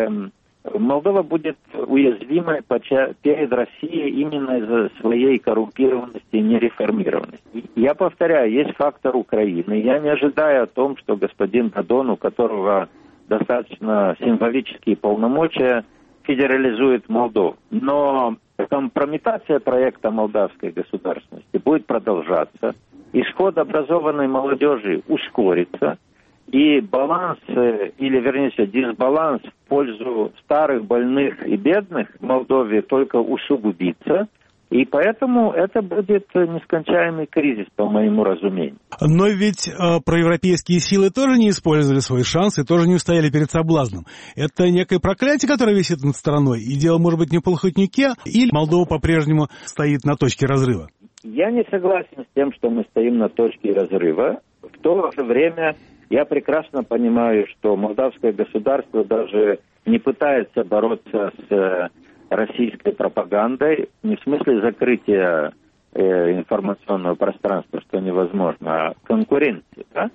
Молдова будет уязвимой перед Россией именно из-за своей коррумпированности и нереформированности. Я повторяю, есть фактор Украины. Я не ожидаю о том, что господин Додон, у которого достаточно символические полномочия, федерализует Молдову. Но компрометация проекта молдавской государственности будет продолжаться. Исход образованной молодежи ускорится. И баланс, или вернее дисбаланс в пользу старых, больных и бедных в Молдове только усугубится. И поэтому это будет нескончаемый кризис, по моему разумению. Но ведь проевропейские силы тоже не использовали свой шанс и тоже не устояли перед соблазном. Это некое проклятие, которое висит над страной, и дело может быть не в Плохотнюке, или Молдова по-прежнему стоит на точке разрыва? Я не согласен с тем, что мы стоим на точке разрыва. В то же время я прекрасно понимаю, что молдавское государство даже не пытается бороться с российской пропагандой, не в смысле закрытия информационного пространства, что невозможно, а конкуренции. Да?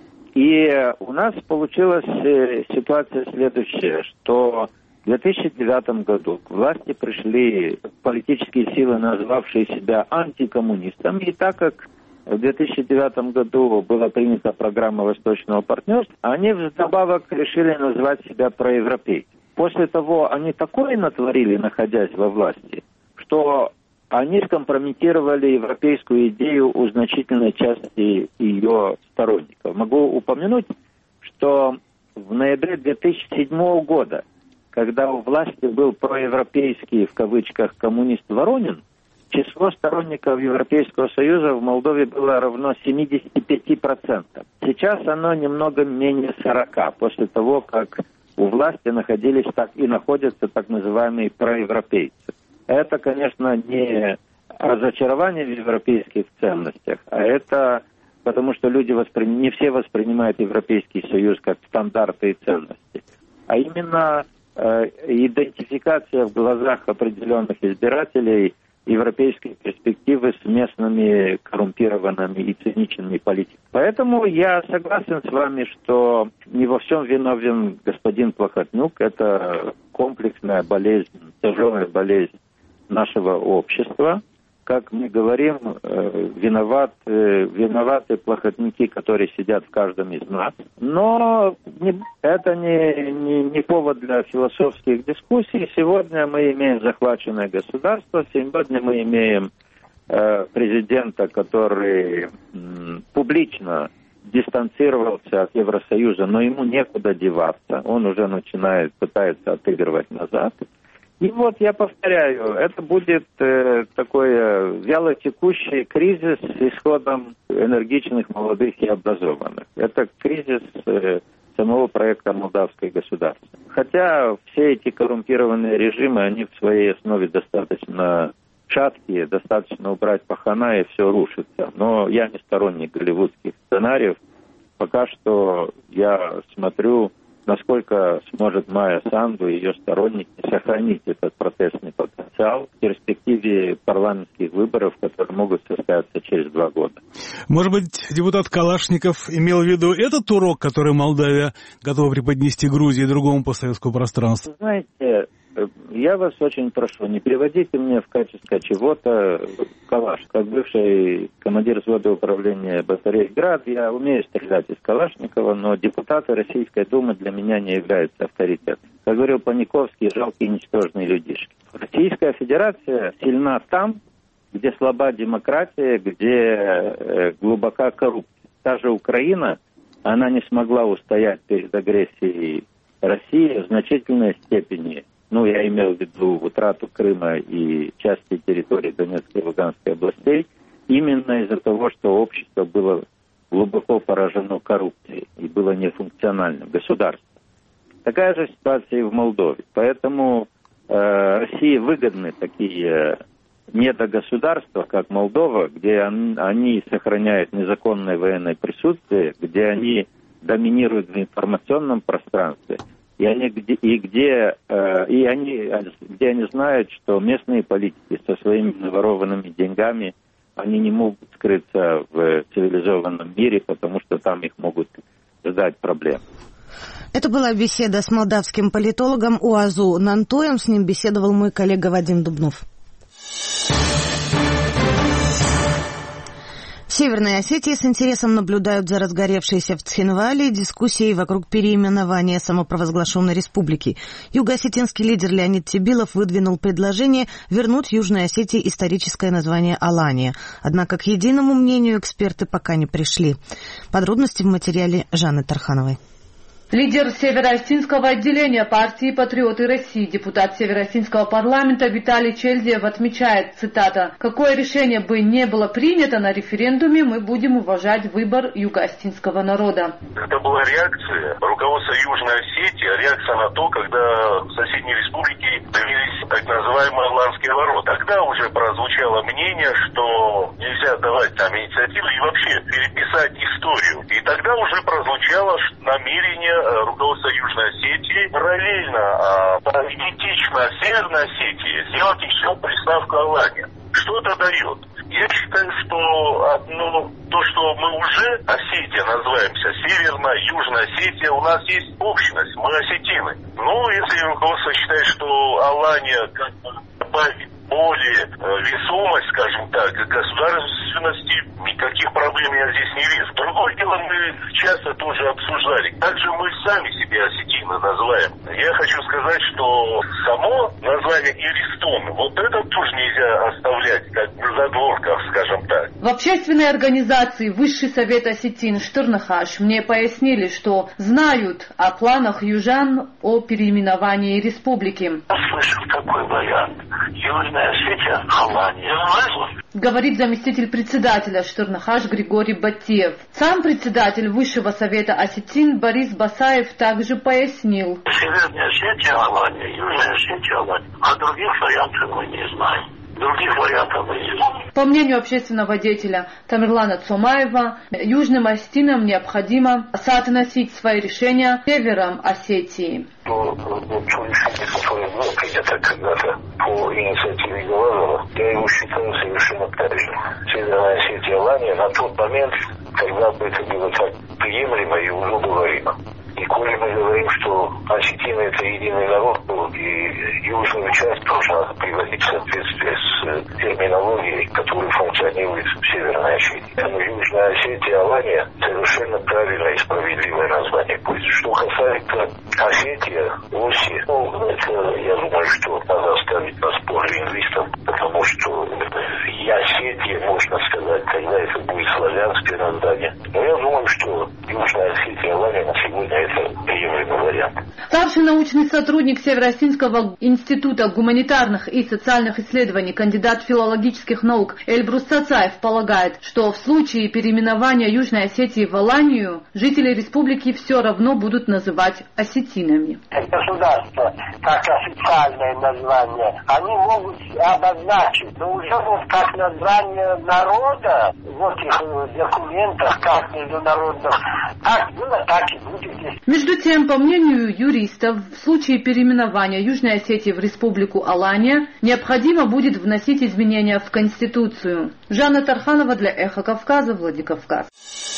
И у нас получилась ситуация следующая, что в 2009 году к власти пришли политические силы, назвавшие себя антикоммунистами, и так как в 2009 году была принята программа Восточного партнерства, они вдобавок решили назвать себя проевропейцами. После того они такое натворили, находясь во власти, что они скомпрометировали европейскую идею у значительной части ее сторонников. Могу упомянуть, что в ноябре 2007 года, когда у власти был проевропейский, в кавычках, коммунист Воронин, число сторонников Европейского Союза в Молдове было равно 75%. Сейчас оно немного менее 40%, после того, как у власти находились и находятся так называемые проевропейцы. Это, конечно, не разочарование в европейских ценностях, а это потому, что люди не все воспринимают Европейский Союз как стандарты и ценности, а именно идентификация в глазах определенных избирателей европейской перспективы с местными коррумпированными и циничными политиками. Поэтому я согласен с вами, что не во всем виновен господин Плохотнюк. Это комплексная болезнь, тяжелая болезнь нашего общества. Как мы говорим, виноваты плохотники, которые сидят в каждом из нас. Но это не повод для философских дискуссий. Сегодня мы имеем захваченное государство, сегодня мы имеем президента, который публично дистанцировался от Евросоюза, но ему некуда деваться. Он уже пытается отыгрывать назад. И вот я повторяю, это будет такой вялотекущий кризис с исходом энергичных, молодых и образованных. Это кризис самого проекта молдавское государство. Хотя все эти коррумпированные режимы, они в своей основе достаточно шаткие, достаточно убрать пахана и все рушится. Но я не сторонник голливудских сценариев. Пока что я смотрю, насколько сможет Майя Санду и ее сторонники сохранить этот протестный потенциал в перспективе парламентских выборов, которые могут состояться через 2 года. Может быть, депутат Калашников имел в виду этот урок, который Молдавия готова преподнести Грузии и другому постсоветскому пространству? Знаете, я вас очень прошу, не приводите мне в качестве чего-то калаш. Как бывший командир взвода управления батареи «Град», я умею стрелять из Калашникова, но депутаты Российской Думы для меня не являются авторитетом. Как говорил Паниковский, жалкие ничтожные людишки. Российская Федерация сильна там, где слаба демократия, где глубока коррупция. Та же Украина, она не смогла устоять перед агрессией России в значительной степени. Я имел в виду утрату Крыма и части территории Донецкой и Луганской областей, именно из-за того, что общество было глубоко поражено коррупцией и было нефункциональным государством. Такая же ситуация и в Молдове. Поэтому России выгодны такие недогосударства, как Молдова, где они сохраняют незаконное военное присутствие, где они доминируют в информационном пространстве, где они знают, что местные политики со своими наворованными деньгами, они не могут скрыться в цивилизованном мире, потому что там их могут ждать проблемы. Это была беседа с молдавским политологом Уазу Нантоем. С ним беседовал мой коллега Вадим Дубнов. В Северной Осетии с интересом наблюдают за разгоревшейся в Цхинвале дискуссией вокруг переименования самопровозглашенной республики. Юго-осетинский лидер Леонид Тебилов выдвинул предложение вернуть Южной Осетии историческое название Алания. Однако к единому мнению эксперты пока не пришли. Подробности в материале Жанны Тархановой. Лидер Северо-Осетинского отделения партии «Патриоты России», депутат Северо-Осетинского парламента Виталий Челдиев отмечает, цитата, «Какое решение бы не было принято на референдуме, мы будем уважать выбор юго-осетинского народа». Это была реакция руководства Южной Осетии, реакция на то, когда в соседней республике появились так называемые Аланские ворота. Тогда уже прозвучало мнение, что нельзя давать там инициативы и вообще переписать историю. И тогда уже прозвучало намерение руководства Южной Осетии параллельно, идентично Северной Осетии сделать еще приставку Алания. Что это дает? Я считаю, что то, что мы уже Осетия называемся, Северная, Южная Осетия, у нас есть общность, мы осетины. Но если руководство считает, что Алания как бы добавит более весомость, скажем так, государственности, никаких проблем я здесь не вижу. Другое дело, мы часто тоже обсуждали. Также мы сами себя осетины называем. Я хочу сказать, что само название Иристон, вот это тоже нельзя оставлять как на задворках, скажем так. В общественной организации Высший совет осетин Штырнахаш мне пояснили, что знают о планах южан о переименовании республики. Я слышал такой вариант. Южная Осетия, Алания. Говорит заместитель председателя Штырнахаш Григорий Батиев. Сам председатель Высшего совета осетин Борис Басаев также пояснил. Северная Осетия, Алания, Южная Осетия, Алания. А других вариантов мы не знаем. Других вариантов мы не знаем. По мнению общественного деятеля Тамерлана Цомаева, южным осетинам необходимо соотносить свои решения с севером Осетии. То решение, которое было принято когда-то по инициативе Голованова, я его считаю совершенно правильным. Северная Осетия, Алания на тот момент, когда бы это было так приемлемо и удобоваримо. И коли мы говорим, что осетины это единый народ, и южную часть тоже надо приводить в соответствие с терминологией, которая функционирует в Северной Осетии. Но Южная Осетия, Алания совершенно правильное и справедливое название будет. Что касается Осетия, Оси, это, я думаю, что надо оставить на спор лингвистам, потому что и Осетия, можно сказать, когда это будет славянское название. Но я думаю, что Южная Осетия, Алания на сегодня это приемлемый вариант. Старший научный сотрудник Северо-Осетинского института гуманитарных и социальных исследований, кандидат филологических наук Эльбрус Цацаев полагает, что в случае переименования Южной Осетии в Аланию жители республики все равно будут называть осетинами. Государство, как официальное название, они могут обозначить, но уже вот как название народа в этих документах, как международных, как было, так и будет. Между тем, по мнению юристов, в случае переименования Южной Осетии в республику Алания необходимо будет вносить изменения в Конституцию. Жанна Тарханова для Эхо Кавказа, Владикавказ.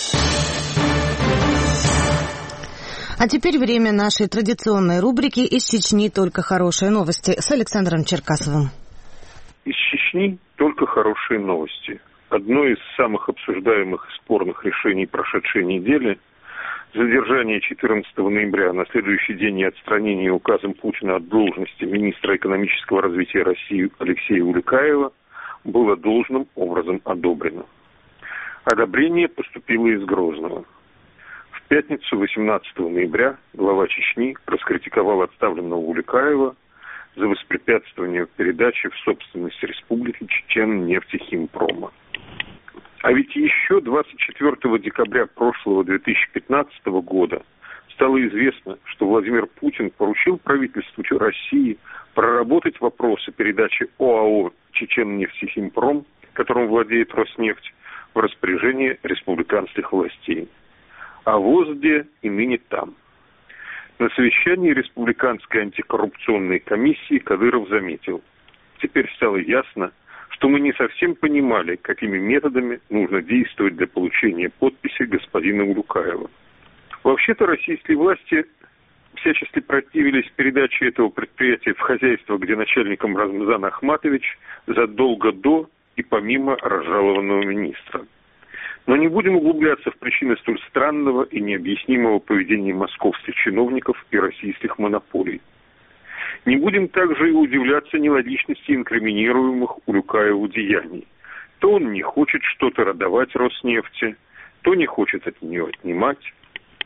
А теперь время нашей традиционной рубрики «Из Чечни только хорошие новости» с Александром Черкасовым. Из Чечни только хорошие новости. Одно из самых обсуждаемых и спорных решений прошедшей недели – задержание 14 ноября, на следующий день и отстранение указом Путина от должности министра экономического развития России Алексея Улюкаева было должным образом одобрено. Одобрение поступило из Грозного. В пятницу, 18 ноября, глава Чечни раскритиковал отставленного Улюкаева за воспрепятствование передачи в собственность республики Чечен-нефтехимпрома. А ведь еще 24 декабря прошлого 2015 года стало известно, что Владимир Путин поручил правительству России проработать вопросы передачи ОАО «Чечен-нефтехимпром», которым владеет Роснефть, в распоряжение республиканских властей. А ВОЗ где и ныне там. На совещании Республиканской антикоррупционной комиссии Кадыров заметил: теперь стало ясно, что мы не совсем понимали, какими методами нужно действовать для получения подписи господина Улюкаева. Вообще-то российские власти всячески противились передаче этого предприятия в хозяйство, где начальником Рамзан Ахматович задолго до и помимо разжалованного министра. Но не будем углубляться в причины столь странного и необъяснимого поведения московских чиновников и российских монополий. Не будем также и удивляться нелогичности инкриминируемых Улюкаеву деяний. То он не хочет что-то родовать Роснефти, то не хочет от нее отнимать.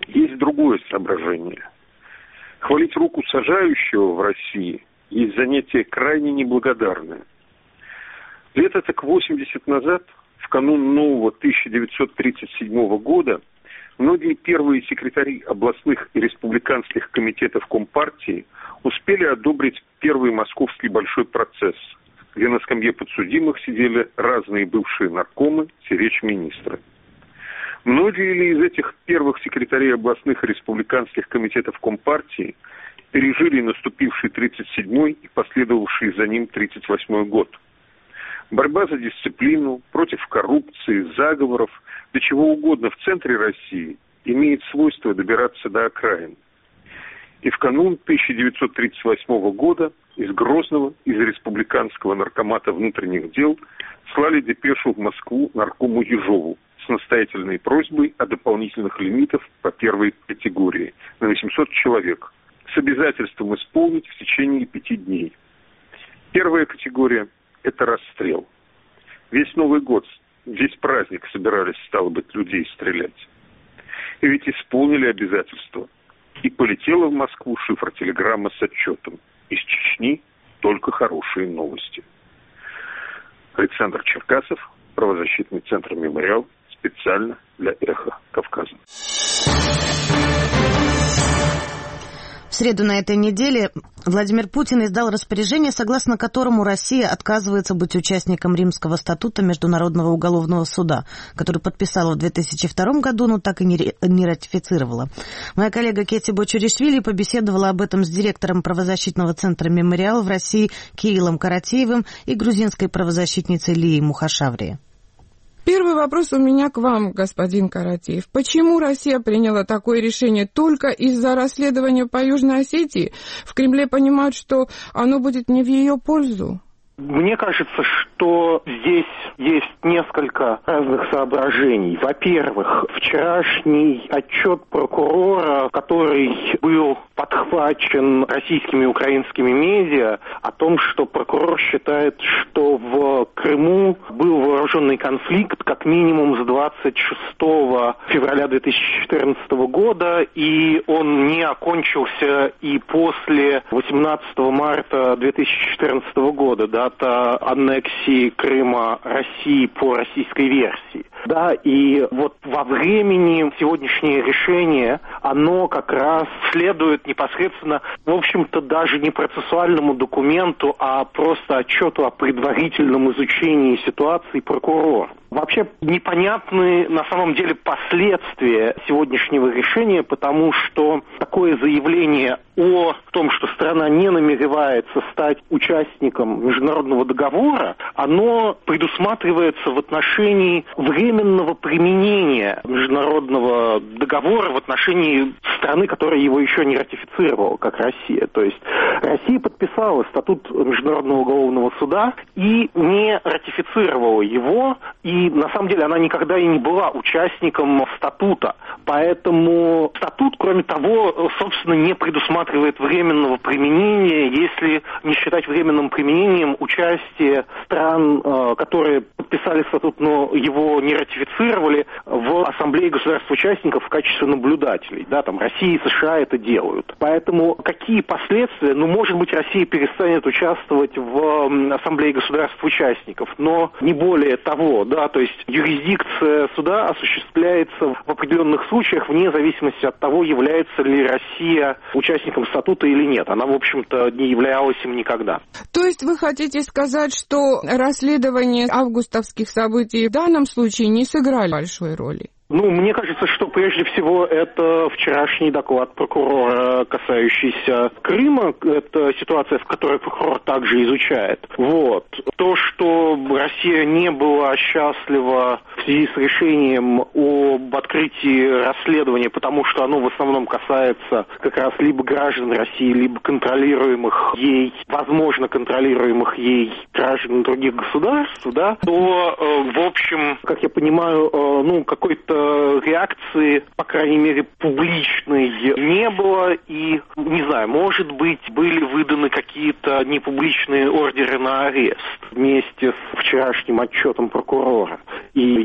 есть другое соображение. Хвалить руку сажающего в России есть занятие крайне неблагодарное. Лет так 80 назад, в канун нового 1937 года, многие первые секретари областных и республиканских комитетов Компартии успели одобрить первый московский большой процесс, где на скамье подсудимых сидели разные бывшие наркомы, речь-министры. Многие ли из этих первых секретарей областных и республиканских комитетов Компартии пережили наступивший 37-й и последовавший за ним 38-й год? Борьба за дисциплину, против коррупции, заговоров, до чего угодно в центре России имеет свойство добираться до окраин. И в канун 1938 года из Грозного, из республиканского наркомата внутренних дел слали депешу в Москву наркому Ежову с настоятельной просьбой о дополнительных лимитах по первой категории на 800 человек с обязательством исполнить в течение 5 дней. Первая категория – это расстрел. Весь Новый год, весь праздник собирались, стало быть, людей стрелять. И ведь исполнили обязательства. И полетела в Москву шифр-телеграмма с отчетом. Из Чечни только хорошие новости. Александр Черкасов, правозащитный центр «Мемориал», специально для «Эхо Кавказа». В среду на этой неделе Владимир Путин издал распоряжение, согласно которому Россия отказывается быть участником Римского статута Международного уголовного суда, который подписала в 2002 году, но так и не ратифицировала. Моя коллега Кетти Бочуришвили побеседовала об этом с директором правозащитного центра «Мемориал» в России Кириллом Каратеевым и грузинской правозащитницей Лией Мухашаври. Первый вопрос у меня к вам, господин Каратеев. Почему Россия приняла такое решение только из-за расследования по Южной Осетии? В Кремле понимают, что оно будет не в ее пользу. Мне кажется, что здесь есть несколько разных соображений. Во-первых, вчерашний отчет прокурора, который был подхвачен российскими и украинскими медиа, о том, что прокурор считает, что в Крыму был вооруженный конфликт как минимум с 26 февраля 2014 года, и он не окончился и после 18 марта 2014 года, дата аннексии Крыма России по российской версии. Да, и вот во времени сегодняшнее решение, оно как раз следует непосредственно, в общем-то, даже не процессуальному документу, а просто отчету о предварительном изучении ситуации прокурора. Вообще непонятны на самом деле последствия сегодняшнего решения, потому что такое заявление о том, что страна не намеревается стать участником международного договора, оно предусматривается в отношении временного применения международного договора в отношении страны, которая его еще не ратифицировала, как Россия. То есть Россия подписала статут Международного уголовного суда и не ратифицировала его, и на самом деле она никогда и не была участником статута. Поэтому статут, кроме того, собственно, не предусматривает временного применения, если не считать временным применением участие стран, которые подписали статут, но его не ратифицировали, в Ассамблее государств-участников в качестве наблюдателей. Да, там Россия и США это делают. Поэтому какие последствия? Ну, может быть, Россия перестанет участвовать в Ассамблее государств-участников, но не более того, да, то есть юрисдикция суда осуществляется в определенных случаях вне зависимости от того, является ли Россия участником статута или нет. Она, в общем-то, не являлась им никогда. То есть вы хотите сказать, что расследование августовских событий в данном случае не сыграли большой роли? Ну, мне кажется, что прежде всего это вчерашний доклад прокурора, касающийся Крыма. Это ситуация, в которой прокурор также изучает. Вот. То, что Россия не была счастлива в связи с решением об открытии расследования, потому что оно в основном касается как раз либо граждан России, либо контролируемых ей, возможно, контролируемых ей граждан других государств, да, то, в общем, как я понимаю, какой-то реакции, по крайней мере, публичной не было, и, не знаю, может быть, были выданы какие-то непубличные ордеры на арест вместе с вчерашним отчетом прокурора. И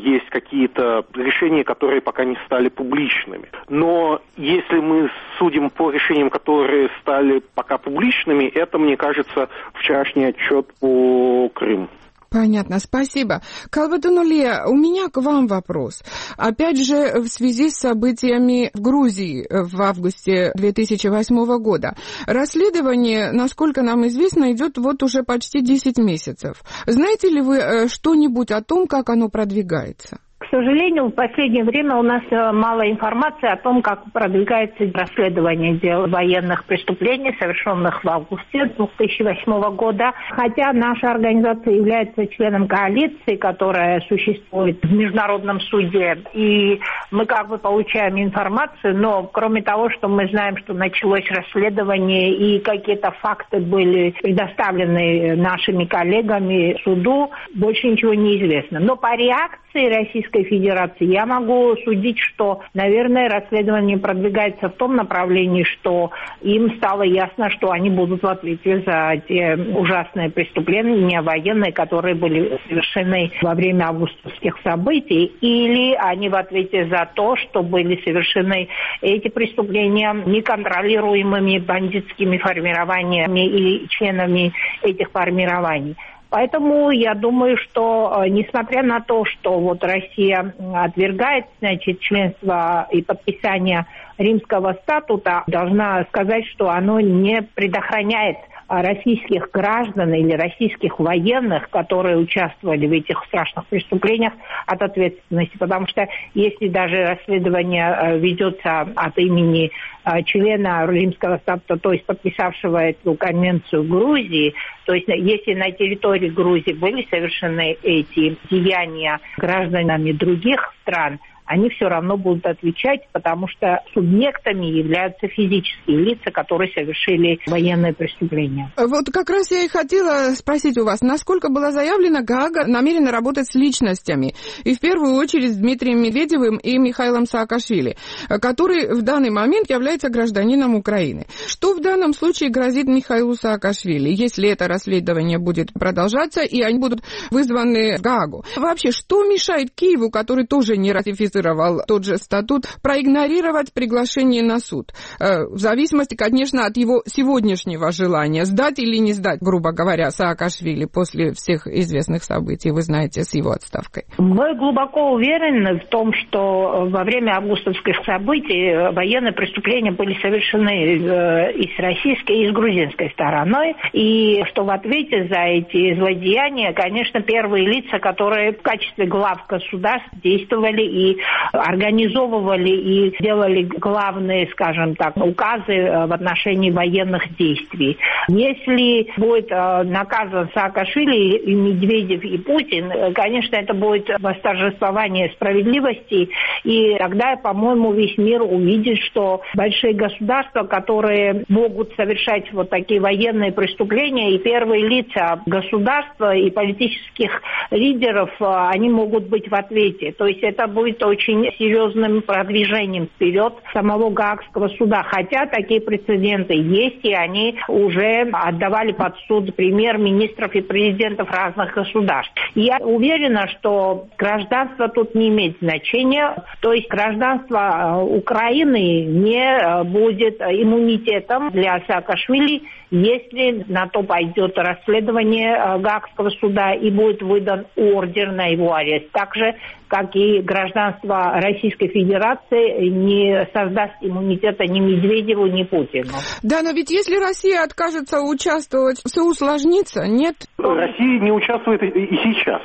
есть какие-то решения, которые пока не стали публичными. Но если мы судим по решениям, которые стали пока публичными, это, мне кажется, вчерашний отчет по Крыму. Понятно, спасибо. Калбатонуле, у меня к вам вопрос. Опять же, в связи с событиями в Грузии в августе 2008 года. Расследование, насколько нам известно, идет вот уже почти 10 месяцев. Знаете ли вы что-нибудь о том, как оно продвигается? К сожалению, в последнее время у нас мало информации о том, как продвигается расследование дел военных преступлений, совершенных в августе 2008 года. Хотя наша организация является членом коалиции, которая существует в Международном суде, и мы как бы получаем информацию, но кроме того, что мы знаем, что началось расследование и какие-то факты были предоставлены нашими коллегами суду, больше ничего не известно. Но по реакции Российской Федерации я могу судить, что, наверное, расследование продвигается в том направлении, что им стало ясно, что они будут в ответе за те ужасные преступления военные, которые были совершены во время августовских событий, или они в ответе за то, что были совершены эти преступления неконтролируемыми бандитскими формированиями или членами этих формирований. Поэтому я думаю, что, несмотря на то, что вот Россия отвергает, значит, членство и подписание Римского статута, должна сказать, что оно не предохраняет российских граждан или российских военных, которые участвовали в этих страшных преступлениях, от ответственности. Потому что если даже расследование ведется от имени члена Римского статута, то есть подписавшего эту конвенцию Грузии, то есть если на территории Грузии были совершены эти деяния гражданами других стран, они все равно будут отвечать, потому что субъектами являются физические лица, которые совершили военные преступления. Вот как раз я и хотела спросить у вас, насколько была заявлена, Гаага намерена работать с личностями, и в первую очередь с Дмитрием Медведевым и Михаилом Саакашвили, который в данный момент является гражданином Украины. Что в данном случае грозит Михаилу Саакашвили, если это расследование будет продолжаться, и они будут вызваны в Гаагу? Вообще, что мешает Киеву, который тоже не ратифицировал тот же статут, проигнорировать приглашение на суд? В зависимости, конечно, от его сегодняшнего желания, сдать или не сдать, грубо говоря, Саакашвили после всех известных событий, вы знаете, с его отставкой. Мы глубоко уверены в том, что во время августовских событий военные преступления были совершены и с российской, и с грузинской стороной, и что в ответе за эти злодеяния, конечно, первые лица, которые в качестве глав государств действовали и организовывали и делали главные, скажем так, указы в отношении военных действий. Если будет наказан Саакашвили, и Медведев, и Путин, конечно, это будет восторжествование справедливости, и тогда, по-моему, весь мир увидит, что большие государства, которые могут совершать вот такие военные преступления, и первые лица государства и политических лидеров, они могут быть в ответе. То есть это будет очень серьезным продвижением вперед самого Гаагского суда. Хотя такие прецеденты есть, и они уже отдавали под суд премьер-министров и президентов разных государств. Я уверена, что гражданство тут не имеет значения. То есть гражданство Украины не будет иммунитетом для Саакашвили, если на то пойдет расследование Гаагского суда и будет выдан ордер на его арест. Так же, как и гражданство Российской Федерации не создаст иммунитета ни Медведеву, ни Путину. Да, но ведь если Россия откажется участвовать, все усложнится, нет? Россия не участвует и сейчас.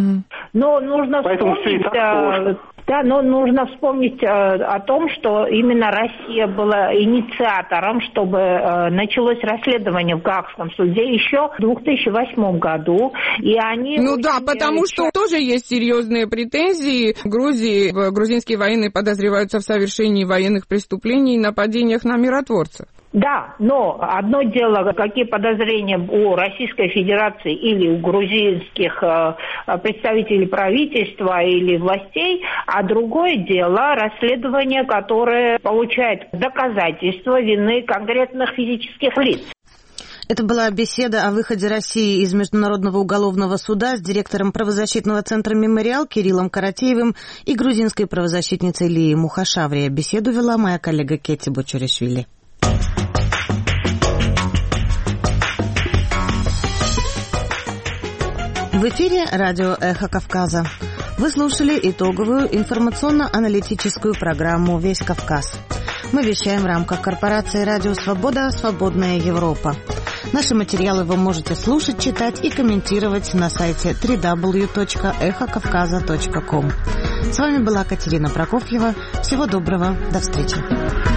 Но нужно вспомнить... Да, но нужно вспомнить о том, что именно Россия была инициатором, чтобы началось расследование в Гаагском суде еще в 2008 году. И они потому что тоже есть серьезные претензии. В Грузии грузинские военные подозреваются в совершении военных преступлений и нападениях на миротворцев. Да, но одно дело, какие подозрения у Российской Федерации или у грузинских представителей правительства или властей, а другое дело расследование, которое получает доказательства вины конкретных физических лиц. Это была беседа о выходе России из Международного уголовного суда с директором правозащитного центра «Мемориал» Кириллом Каратеевым и грузинской правозащитницей Лией Мухашаври. Беседу вела моя коллега Кетти Бочуришвили. В эфире радио «Эхо Кавказа». Вы слушали итоговую информационно-аналитическую программу «Весь Кавказ». Мы вещаем в рамках корпорации «Радио Свобода. Свободная Европа». Наши материалы вы можете слушать, читать и комментировать на сайте www.эхокавказа.ком. С вами была Катерина Прокофьева. Всего доброго. До встречи.